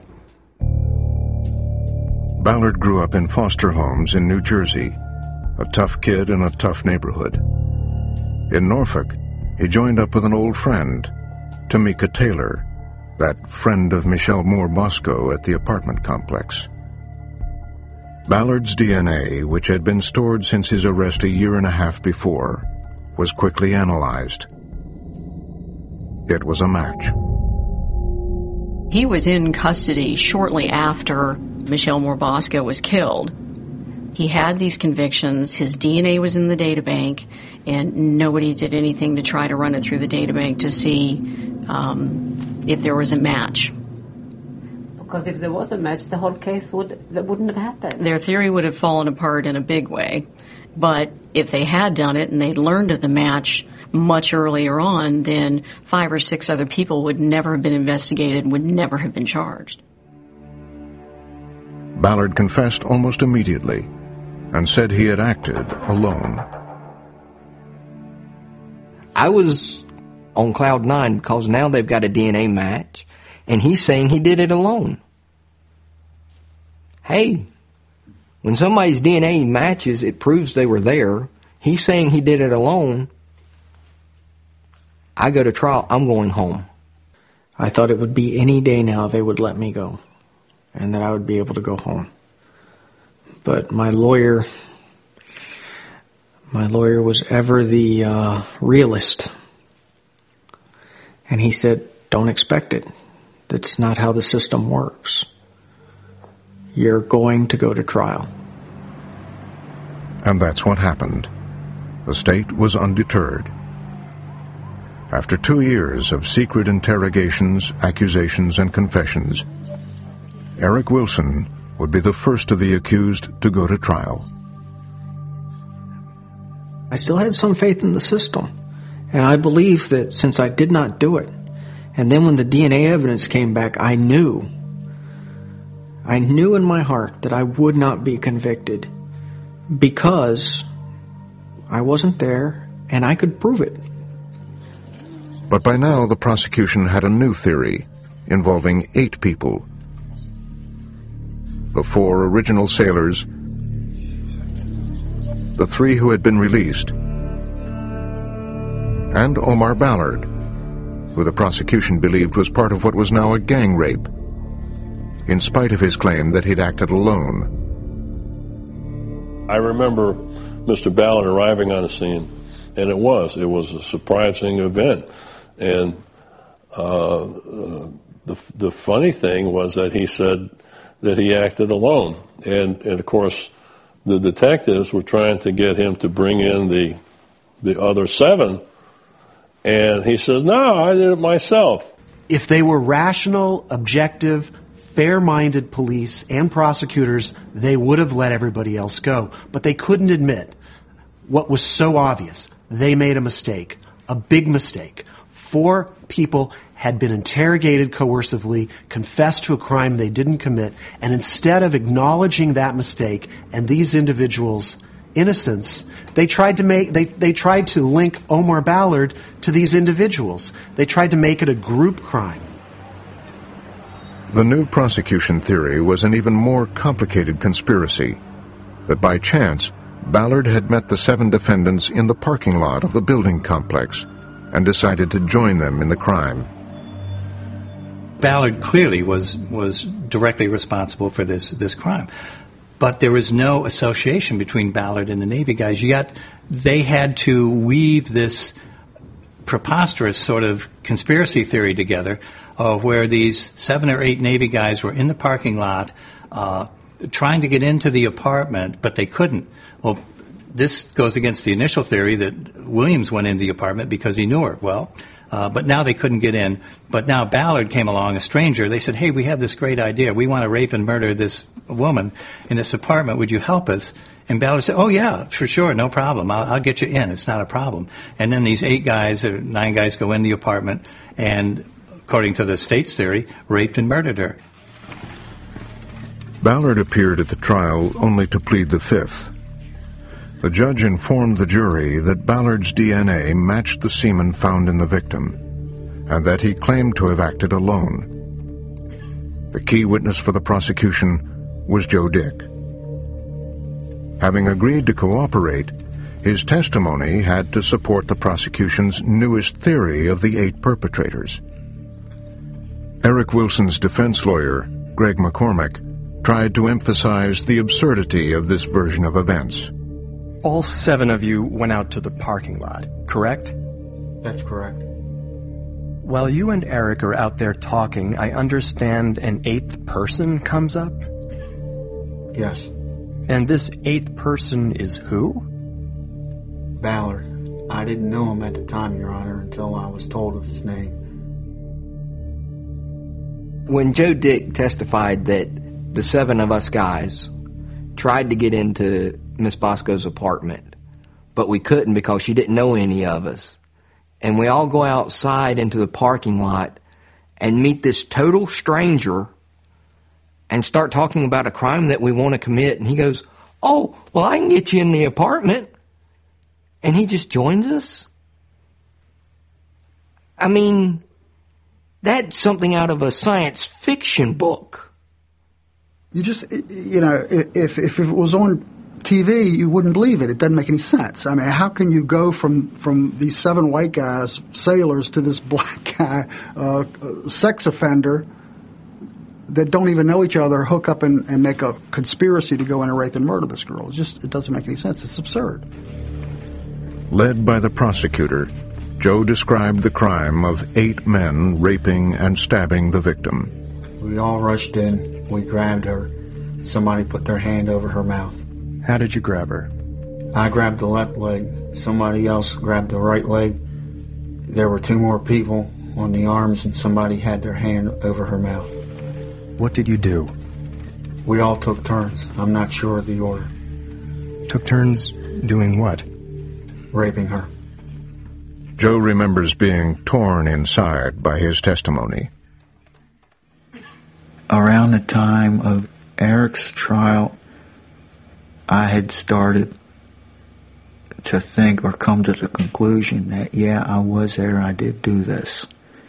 Ballard grew up in foster homes in New Jersey, a tough kid in a tough neighborhood. In Norfolk, he joined up with an old friend, Tamika Taylor, that friend of Michelle Moore Bosco at the apartment complex. Ballard's D N A, which had been stored since his arrest a year and a half before, was quickly analyzed. It was a match. He was in custody shortly after Michelle Moore Bosco was killed. He had these convictions, his D N A was in the databank, and nobody did anything to try to run it through the databank to see um, if there was a match. Because if there was a match, the whole case would that wouldn't have happened. Their theory would have fallen apart in a big way. But if they had done it and they'd learned of the match much earlier on, then five or six other people would never have been investigated, would never have been charged. Ballard confessed almost immediately and said he had acted alone. I was on cloud nine because now they've got a D N A match. And he's saying he did it alone. Hey, when somebody's D N A matches, it proves they were there. He's saying he did it alone. I go to trial, I'm going home. I thought it would be any day now they would let me go, and that I would be able to go home. But my lawyer, my lawyer was ever the uh, realist. And he said, don't expect it. That's not how the system works. You're going to go to trial. And that's what happened. the state was undeterred. After two years of secret interrogations, accusations, and confessions, Eric Wilson would be the first of the accused to go to trial. I still had some faith in the system, and I believed that since I did not do it, and then when the D N A evidence came back, I knew, I knew in my heart that I would not be convicted because I wasn't there and I could prove it. But by now the prosecution had a new theory involving eight people. The four original sailors, the three who had been released, and Omar Ballard, who the prosecution believed was part of what was now a gang rape, in spite of his claim that he'd acted alone. I remember Mister Ballard arriving on the scene, and it was. It was a surprising event. And uh, uh, the, the funny thing was that he said that he acted alone. And, and of course, the detectives were trying to get him to bring in the the other seven, and he says, no, I did it myself. If they were rational, objective, fair-minded police and prosecutors, they would have let everybody else go. But they couldn't admit what was so obvious. They made a mistake, a big mistake. Four people had been interrogated coercively, confessed to a crime they didn't commit, and instead of acknowledging that mistake and these individuals' innocence, they tried to make they, they tried to link Omar Ballard to these individuals. They tried to make it a group crime. The new prosecution theory was an even more complicated conspiracy, that by chance Ballard had met the seven defendants in the parking lot of the building complex and decided to join them in the crime. Ballard clearly was was directly responsible for this this crime. But there was no association between Ballard and the Navy guys, yet they had to weave this preposterous sort of conspiracy theory together uh, where these seven or eight Navy guys were in the parking lot uh, trying to get into the apartment, but they couldn't. Well, this goes against the initial theory that Williams went in the apartment because he knew her. Well, Uh, but now they couldn't get in. But now Ballard came along, a stranger. They said, hey, we have this great idea. We want to rape and murder this woman in this apartment. Would you help us? And Ballard said, oh, yeah, for sure, no problem. I'll, I'll get you in. It's not a problem. And then these eight guys, or nine guys, go in the apartment and, according to the state's theory, raped and murdered her. Ballard appeared at the trial only to plead the fifth. The judge informed the jury that Ballard's D N A matched the semen found in the victim, and that he claimed to have acted alone. The key witness for the prosecution was Joe Dick. Having agreed to cooperate, his testimony had to support the prosecution's newest theory of the eight perpetrators. Eric Wilson's defense lawyer, Greg McCormick, tried to emphasize the absurdity of this version of events. All seven of you went out to the parking lot, correct? That's correct. While you and Eric are out there talking, I understand an eighth person comes up? Yes. And this eighth person is who? Ballard. I didn't know him at the time, Your Honor, until I was told of his name. When Joe Dick testified that the seven of us guys tried to get into Miss Bosco's apartment, but we couldn't because she didn't know any of us. And we all go outside into the parking lot and meet this total stranger and start talking about a crime that we want to commit. And he goes, oh, well, I can get you in the apartment. And he just joins us. I mean, that's something out of a science fiction book. You just, you know, if if it was on T V, you wouldn't believe it. It doesn't make any sense. I mean, how can you go from, from these seven white guys, sailors, to this black guy, uh, sex offender, that don't even know each other, hook up and, and make a conspiracy to go in and rape and murder this girl? It just, it doesn't make any sense. It's absurd. Led by the prosecutor, Joe described the crime of eight men raping and stabbing the victim. We all rushed in. We grabbed her. Somebody put their hand over her mouth. How did you grab her? I grabbed the left leg. Somebody else grabbed the right leg. There were two more people on the arms, and somebody had their hand over her mouth. What did you do? We all took turns. I'm not sure of the order. Took turns doing what? Raping her. Joe remembers being torn inside by his testimony. Around the time of Eric's trial, I had started to think or come to the conclusion that, yeah, I was there, I did do this.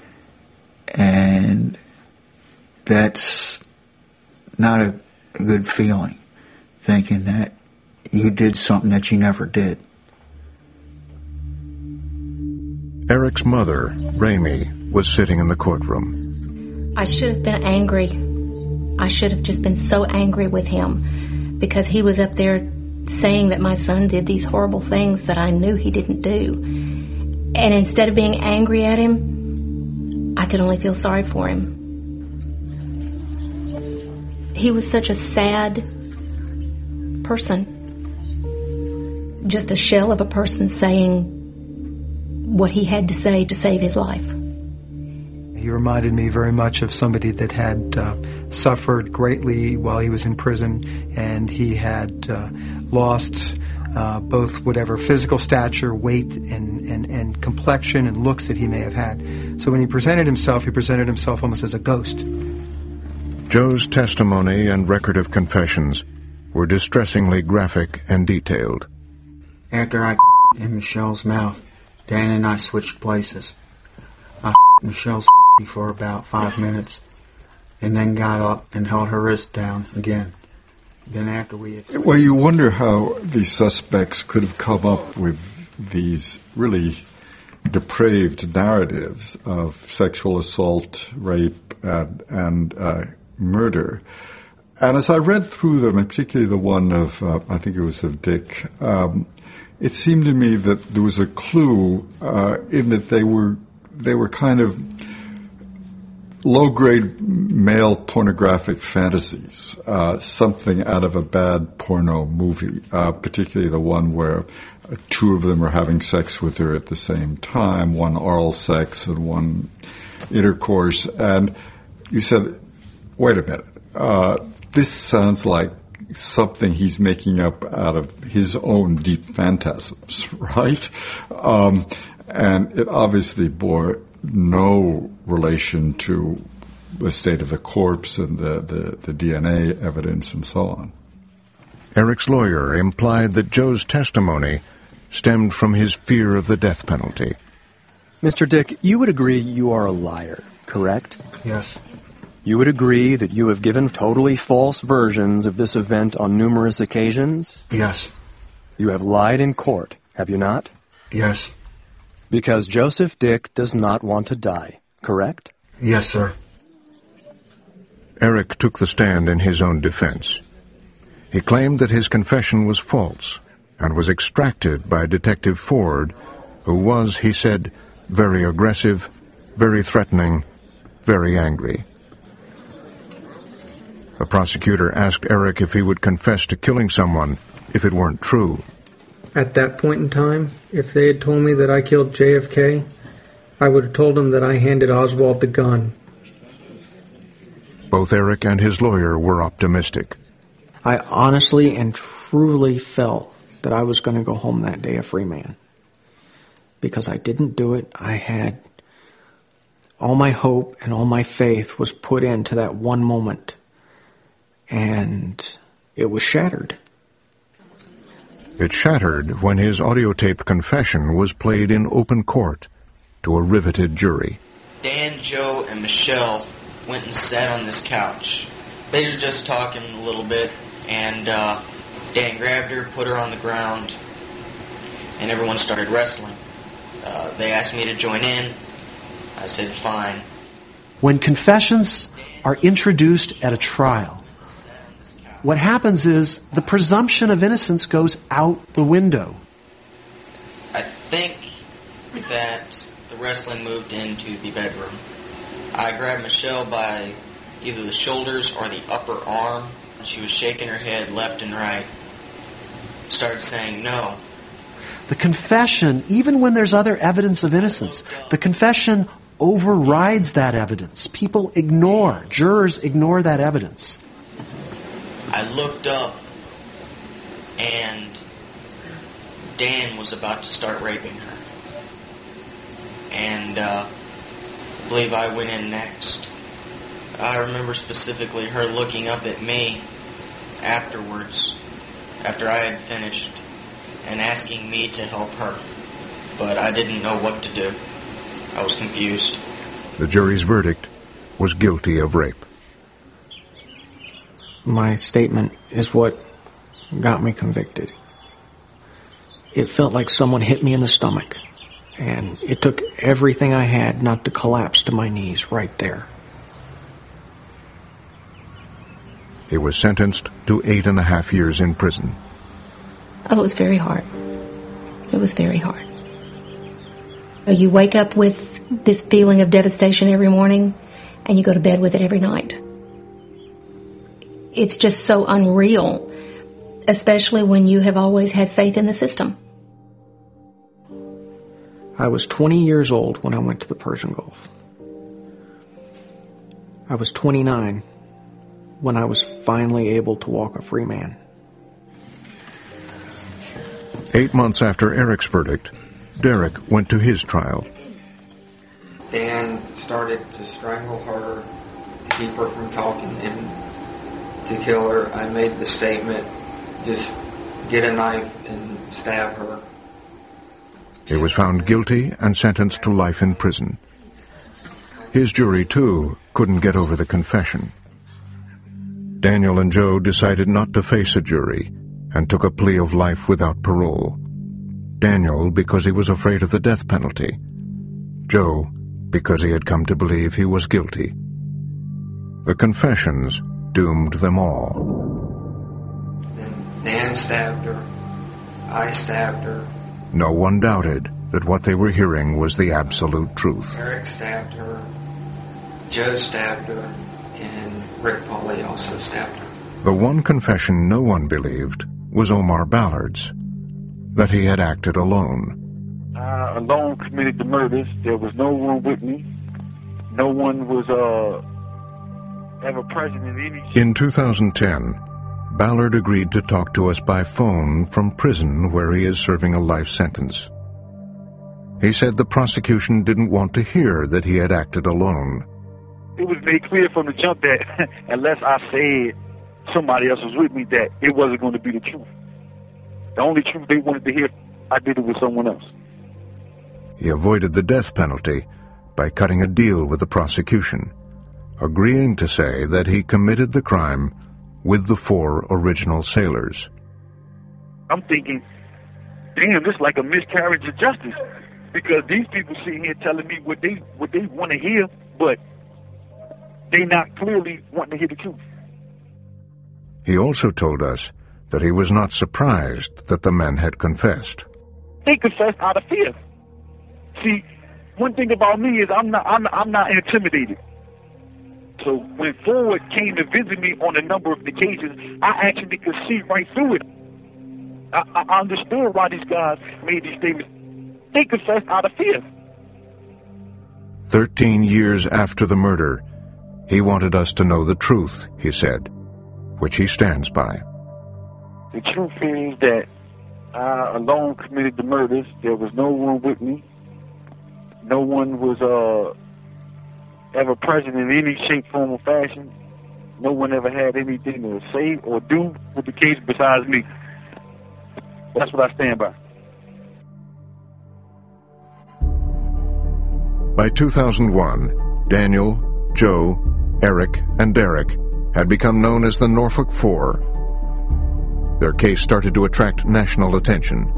And that's not a good feeling, thinking that you did something that you never did. Eric's mother, Ramey, was sitting in the courtroom. I should have been angry. I should have just been so angry with him because he was up there saying that my son did these horrible things that I knew he didn't do. And instead of being angry at him, I could only feel sorry for him. He was such a sad person. Just a shell of a person saying what he had to say to save his life. He reminded me very much of somebody that had uh, suffered greatly while he was in prison, and he had uh, lost uh, both whatever physical stature, weight, and, and, and complexion and looks that he may have had. So when he presented himself, he presented himself almost as a ghost. Joe's testimony and record of confessions were distressingly graphic and detailed. After I in Michelle's mouth, Dan and I switched places. I Michelle's for about five minutes and then got up and held her wrist down again. Then after we had... Well, you wonder how these suspects could have come up with these really depraved narratives of sexual assault, rape, and, and uh, murder. And as I read through them, and particularly the one of, uh, I think it was of Dick, um, it seemed to me that there was a clue uh, in that they were they were kind of low-grade male pornographic fantasies, uh, something out of a bad porno movie, uh, particularly the one where uh, two of them are having sex with her at the same time, one oral sex and one intercourse. And you said, wait a minute, uh, this sounds like something he's making up out of his own deep phantasms, right? Um, and it obviously bore no relation to the state of the corpse and the, the, the D N A evidence and so on. Eric's lawyer implied that Joe's testimony stemmed from his fear of the death penalty. Mister Dick, you would agree you are a liar, correct? Yes. You would agree that you have given totally false versions of this event on numerous occasions? Yes. You have lied in court, have you not? Yes. Because Joseph Dick does not want to die, correct? Yes, sir. Eric took the stand in his own defense. He claimed that his confession was false and was extracted by Detective Ford, who was, he said, very aggressive, very threatening, very angry. The prosecutor asked Eric if he would confess to killing someone if it weren't true. At that point in time, if they had told me that I killed J F K, I would have told them that I handed Oswald the gun. Both Eric and his lawyer were optimistic. I honestly and truly felt that I was going to go home that day a free man. Because I didn't do it, I had all my hope and all my faith was put into that one moment. And it was shattered. It shattered when his audio-tape confession was played in open court to a riveted jury. Dan, Joe, and Michelle went and sat on this couch. They were just talking a little bit, and uh, Dan grabbed her, put her on the ground, and everyone started wrestling. Uh, they asked me to join in. I said, fine. When confessions are introduced at a trial, what happens is the presumption of innocence goes out the window. I think that the wrestling moved into the bedroom. I grabbed Michelle by either the shoulders or the upper arm. She was shaking her head left and right. Started saying no. The confession, even when there's other evidence of innocence, the confession overrides that evidence. People ignore, jurors ignore that evidence. I looked up, and Dan was about to start raping her. And uh, I believe I went in next. I remember specifically her looking up at me afterwards, after I had finished, and asking me to help her. But I didn't know what to do. I was confused. The jury's verdict was guilty of rape. My statement is what got me convicted. It felt like someone hit me in the stomach, and it took everything I had not to collapse to my knees right there. He was sentenced to eight and a half years in prison. Oh, it was very hard. It was very hard. You wake up with this feeling of devastation every morning, and you go to bed with it every night. It's just so unreal, especially when you have always had faith in the system. I was twenty years old when I went to the Persian Gulf. I was twenty-nine when I was finally able to walk a free man. Eight months after Eric's verdict, Derek went to his trial. Dan started to strangle her to keep her from talking and to kill her. I made the statement, just get a knife and stab her. He was found guilty and sentenced to life in prison. His jury, too, couldn't get over the confession. Daniel and Joe decided not to face a jury and took a plea of life without parole. Daniel because he was afraid of the death penalty. Joe because he had come to believe he was guilty. The confessions doomed them all. Then Dan stabbed her. I stabbed her. No one doubted that what they were hearing was the absolute truth. Eric stabbed her. Joe stabbed her. And Rick Pauley also stabbed her. The one confession no one believed was Omar Ballard's, that he had acted alone. I alone committed the murders. There was no one with me. No one was uh, ever present in any... In two thousand ten, Ballard agreed to talk to us by phone from prison where he is serving a life sentence. He said the prosecution didn't want to hear that he had acted alone. It was made clear from the jump that unless I said somebody else was with me, that it wasn't going to be the truth. The only truth they wanted to hear, I did it with someone else. He avoided the death penalty by cutting a deal with the prosecution, agreeing to say that he committed the crime with the four original sailors. I'm thinking, damn, this is like a miscarriage of justice, because these people sitting here telling me what they what they want to hear, but they not clearly wanting to hear the truth. He also told us that he was not surprised that the men had confessed. They confessed out of fear. See, one thing about me is I'm not I'm, I'm not intimidated. So when Ford came to visit me on a number of occasions, I actually could see right through it. I, I understood why these guys made these statements. They confessed out of fear. Thirteen years after the murder, he wanted us to know the truth, he said, which he stands by. The truth is that I alone committed the murders. There was no one with me. No one was uh, ever present in any shape, form, or fashion. No one ever had anything to say or do with the case besides me. That's what I stand by. By two thousand one, Daniel, Joe, Eric, and Derek had become known as the Norfolk Four. Their case started to attract national attention.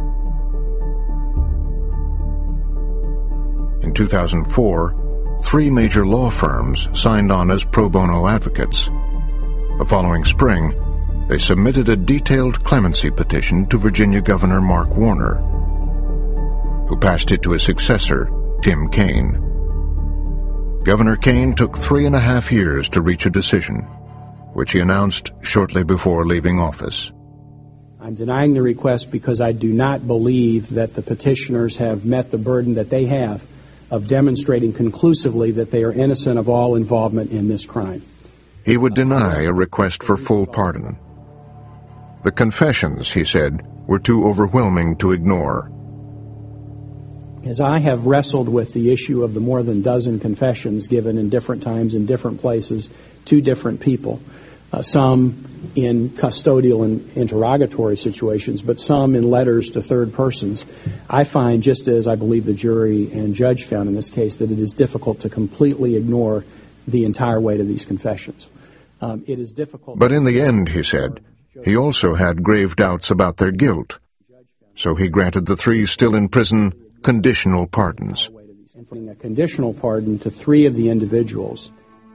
In two thousand four, three major law firms signed on as pro bono advocates. The following spring, they submitted a detailed clemency petition to Virginia Governor Mark Warner, who passed it to his successor, Tim Kaine. Governor Kaine took three and a half years to reach a decision, which he announced shortly before leaving office. I I'm denying the request because I do not believe that the petitioners have met the burden that they have of demonstrating conclusively that they are innocent of all involvement in this crime. He would deny a request for full pardon. The confessions, he said, were too overwhelming to ignore. As I have wrestled with the issue of the more than dozen confessions given in different times in different places to different people, uh, some in custodial and interrogatory situations, but some in letters to third persons, I find, just as I believe the jury and judge found in this case, that it is difficult to completely ignore the entire weight of these confessions. Um, it is difficult. But in the end, he said, he also had grave doubts about their guilt. So he granted the three still in prison conditional pardons. A conditional pardon to three of the individuals.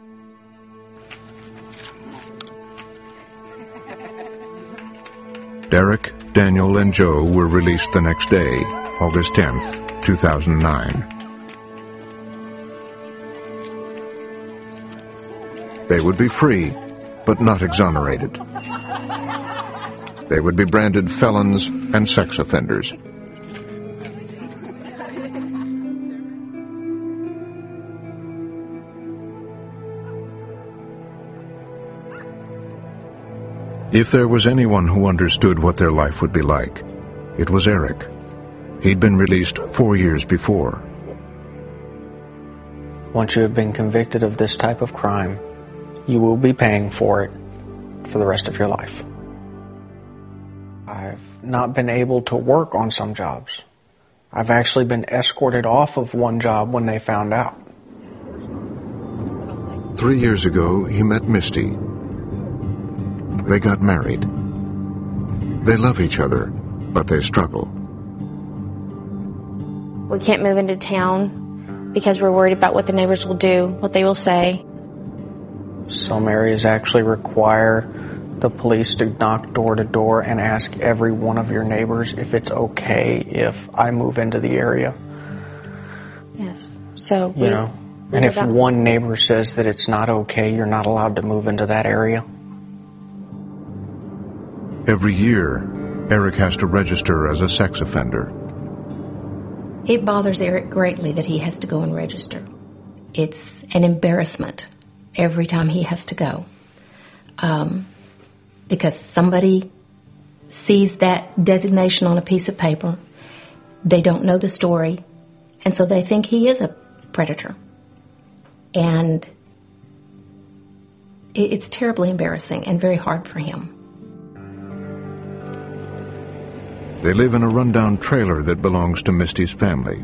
Derek, Daniel, and Joe were released the next day, August tenth, two thousand nine. They would be free, but not exonerated. They would be branded felons and sex offenders. If there was anyone who understood what their life would be like, it was Eric. He'd been released four years before. Once you have been convicted of this type of crime, you will be paying for it for the rest of your life. I've not been able to work on some jobs. I've actually been escorted off of one job when they found out. Three years ago, he met Misty. They got married. They love each other, but they struggle. We can't move into town because we're worried about what the neighbors will do, what they will say. Some areas actually require the police to knock door to door and ask every one of your neighbors if it's okay if I move into the area. Yes. So you we, know, we and if out. one neighbor says that it's not okay, you're not allowed to move into that area. Every year, Eric has to register as a sex offender. It bothers Eric greatly that he has to go and register. It's an embarrassment every time he has to go. Um, because somebody sees that designation on a piece of paper, they don't know the story, and so they think he is a predator. And it, it's terribly embarrassing and very hard for him. They live in a rundown trailer that belongs to Misty's family.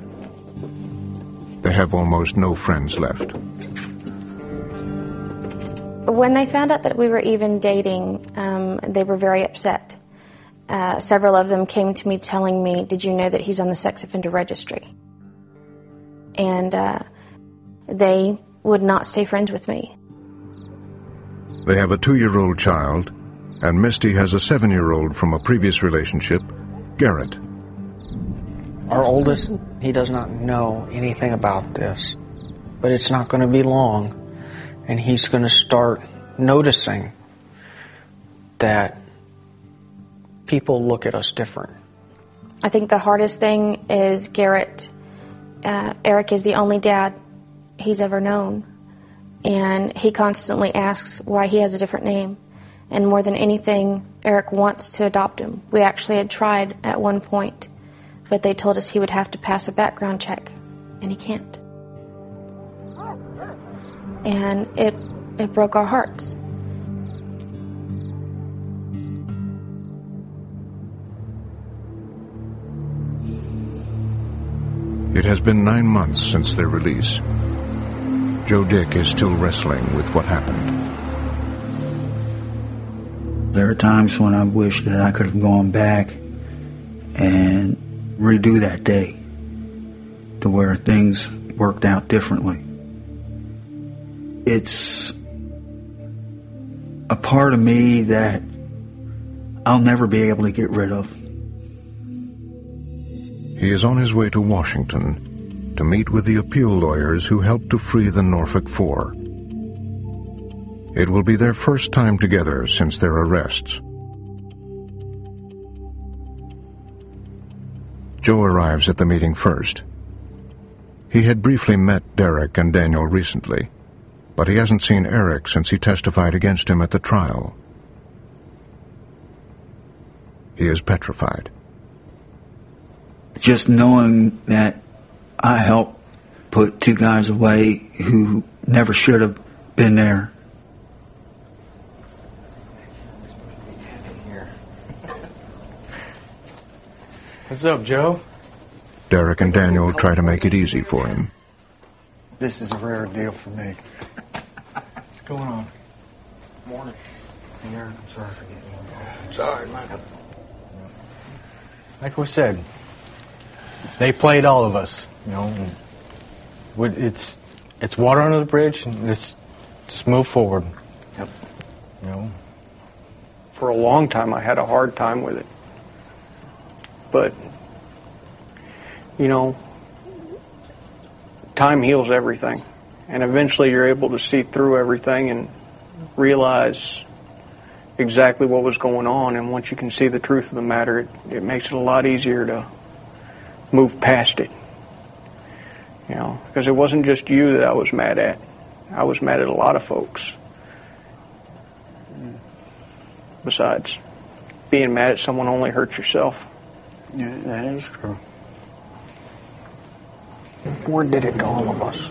They have almost no friends left. When they found out that we were even dating, um, they were very upset. Uh, several of them came to me telling me, "Did you know that he's on the sex offender registry?" And uh, they would not stay friends with me. They have a two-year-old child, and Misty has a seven-year-old from a previous relationship, Garrett. Our oldest, he does not know anything about this, but it's not going to be long, and he's going to start noticing that people look at us different. I think the hardest thing is Garrett. Uh, Eric is the only dad he's ever known, and he constantly asks why he has a different name. And more than anything, Eric wants to adopt him. We actually had tried at one point, but they told us he would have to pass a background check, and he can't. And it it broke our hearts. It has been nine months since their release. Joe Dick is still wrestling with what happened. There are times when I wish that I could have gone back and redo that day to where things worked out differently. It's a part of me that I'll never be able to get rid of. He is on his way to Washington to meet with the appeal lawyers who helped to free the Norfolk Four. It will be their first time together since their arrests. Joe arrives at the meeting first. He had briefly met Derek and Daniel recently, but he hasn't seen Eric since he testified against him at the trial. He is petrified. Just knowing that I helped put two guys away who never should have been there. What's up, Joe? Derek and Daniel try to make it easy for him. This is a rare deal for me. What's going on? Morning. Hey, Eric, I'm sorry for getting you involved. Sorry, man. Like we said, they played all of us, you know. And it's it's water under the bridge, and let's just move forward. Yep. You know. For a long time, I had a hard time with it. But, you know, time heals everything. And eventually you're able to see through everything and realize exactly what was going on. And once you can see the truth of the matter, it, it makes it a lot easier to move past it. You know, because it wasn't just you that I was mad at. I was mad at a lot of folks. Besides, being mad at someone only hurts yourself. Yeah, that is true. Ford did it to all of us.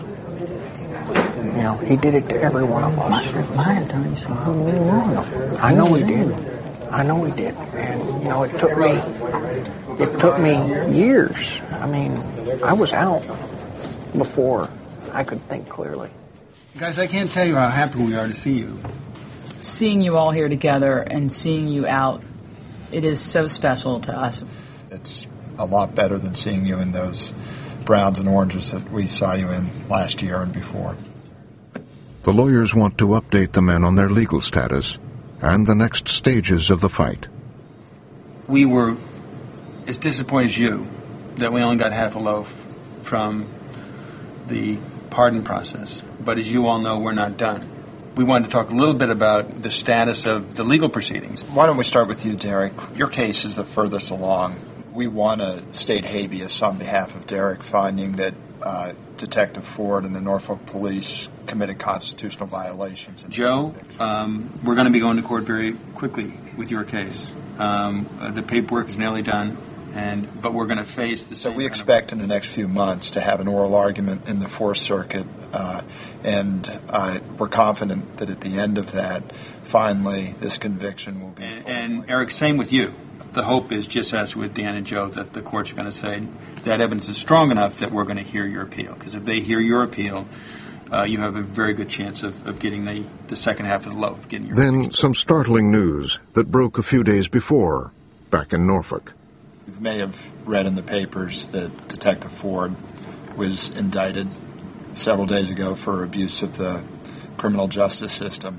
You know, he did it to every one of us. My attorney's wrong. I know he did. I know he did. And, you know, it took me, it took me years. I mean, I was out before I could think clearly. Guys, I can't tell you how happy we are to see you. Seeing you all here together and seeing you out, it is so special to us. It's a lot better than seeing you in those browns and oranges that we saw you in last year and before. The lawyers want to update the men on their legal status and the next stages of the fight. We were as disappointed as you that we only got half a loaf from the pardon process. But as you all know, we're not done. We wanted to talk a little bit about the status of the legal proceedings. Why don't we start with you, Derek? Your case is the furthest along. We won a state habeas on behalf of Derek, finding that uh, Detective Ford and the Norfolk police committed constitutional violations. Joe, um, we're going to be going to court very quickly with your case. Um, uh, the paperwork is nearly done, and but we're going to face the same. So we expect in the next few months to have an oral argument in the Fourth Circuit, uh, and uh, we're confident that at the end of that, finally, this conviction will be. And, and Eric, same with you. The hope is, just as with Dan and Joe, that the courts are going to say that evidence is strong enough that we're going to hear your appeal. Because if they hear your appeal, uh, you have a very good chance of, of getting the, the second half of the loaf. Getting your then some startling news that broke a few days before, back in Norfolk. You may have read in the papers that Detective Ford was indicted several days ago for abuse of the criminal justice system.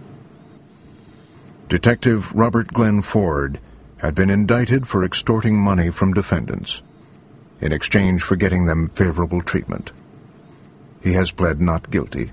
Detective Robert Glenn Ford had been indicted for extorting money from defendants in exchange for getting them favorable treatment. He has pled not guilty.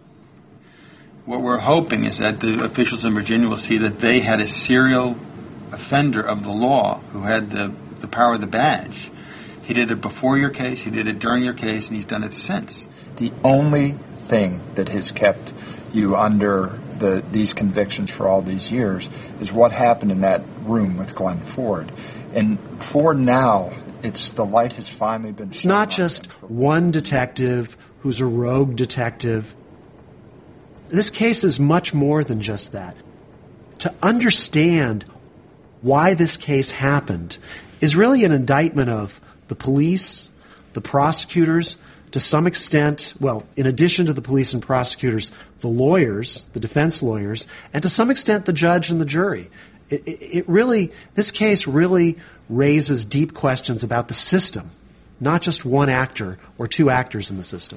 What we're hoping is that the officials in Virginia will see that they had a serial offender of the law who had the, the power of the badge. He did it before your case, he did it during your case, and he's done it since. The only thing that has kept you under the these convictions for all these years is what happened in that room with Glenn Ford. And Ford now, it's the light has finally been... It's not just one detective who's a rogue detective. This case is much more than just that. To understand why this case happened is really an indictment of the police, the prosecutors, to some extent, well, in addition to the police and prosecutors, the lawyers, the defense lawyers, and to some extent the judge and the jury. It, it, it really, this case really raises deep questions about the system, not just one actor or two actors in the system.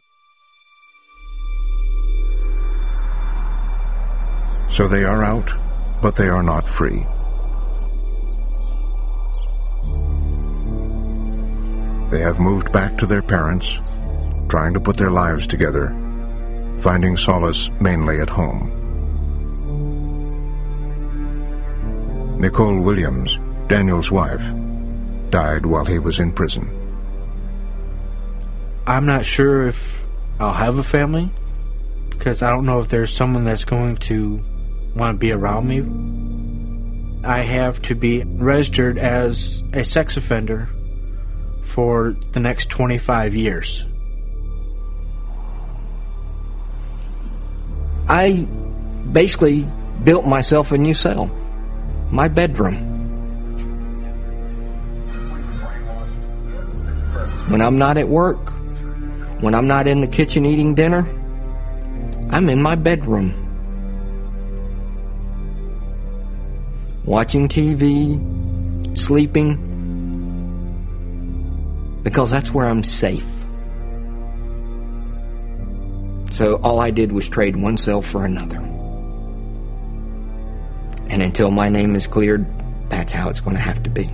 So they are out, but they are not free. They have moved back to their parents, trying to put their lives together, finding solace mainly at home. Nicole Williams, Daniel's wife, died while he was in prison. I'm not sure if I'll have a family, because I don't know if there's someone that's going to want to be around me. I have to be registered as a sex offender for the next twenty-five years. I basically built myself a new cell, my bedroom. When I'm not at work, when I'm not in the kitchen eating dinner, I'm in my bedroom. Watching T V, sleeping, because that's where I'm safe. So all I did was trade one cell for another. And until my name is cleared, that's how it's going to have to be.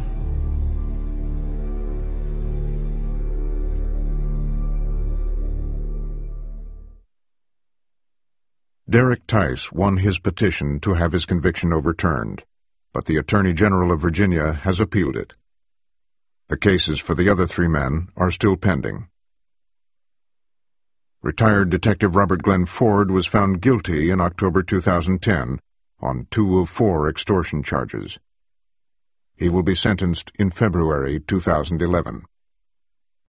Derek Tice won his petition to have his conviction overturned, but the Attorney General of Virginia has appealed it. The cases for the other three men are still pending. Retired Detective Robert Glenn Ford was found guilty in October two thousand ten on two of four extortion charges. He will be sentenced in February two thousand eleven.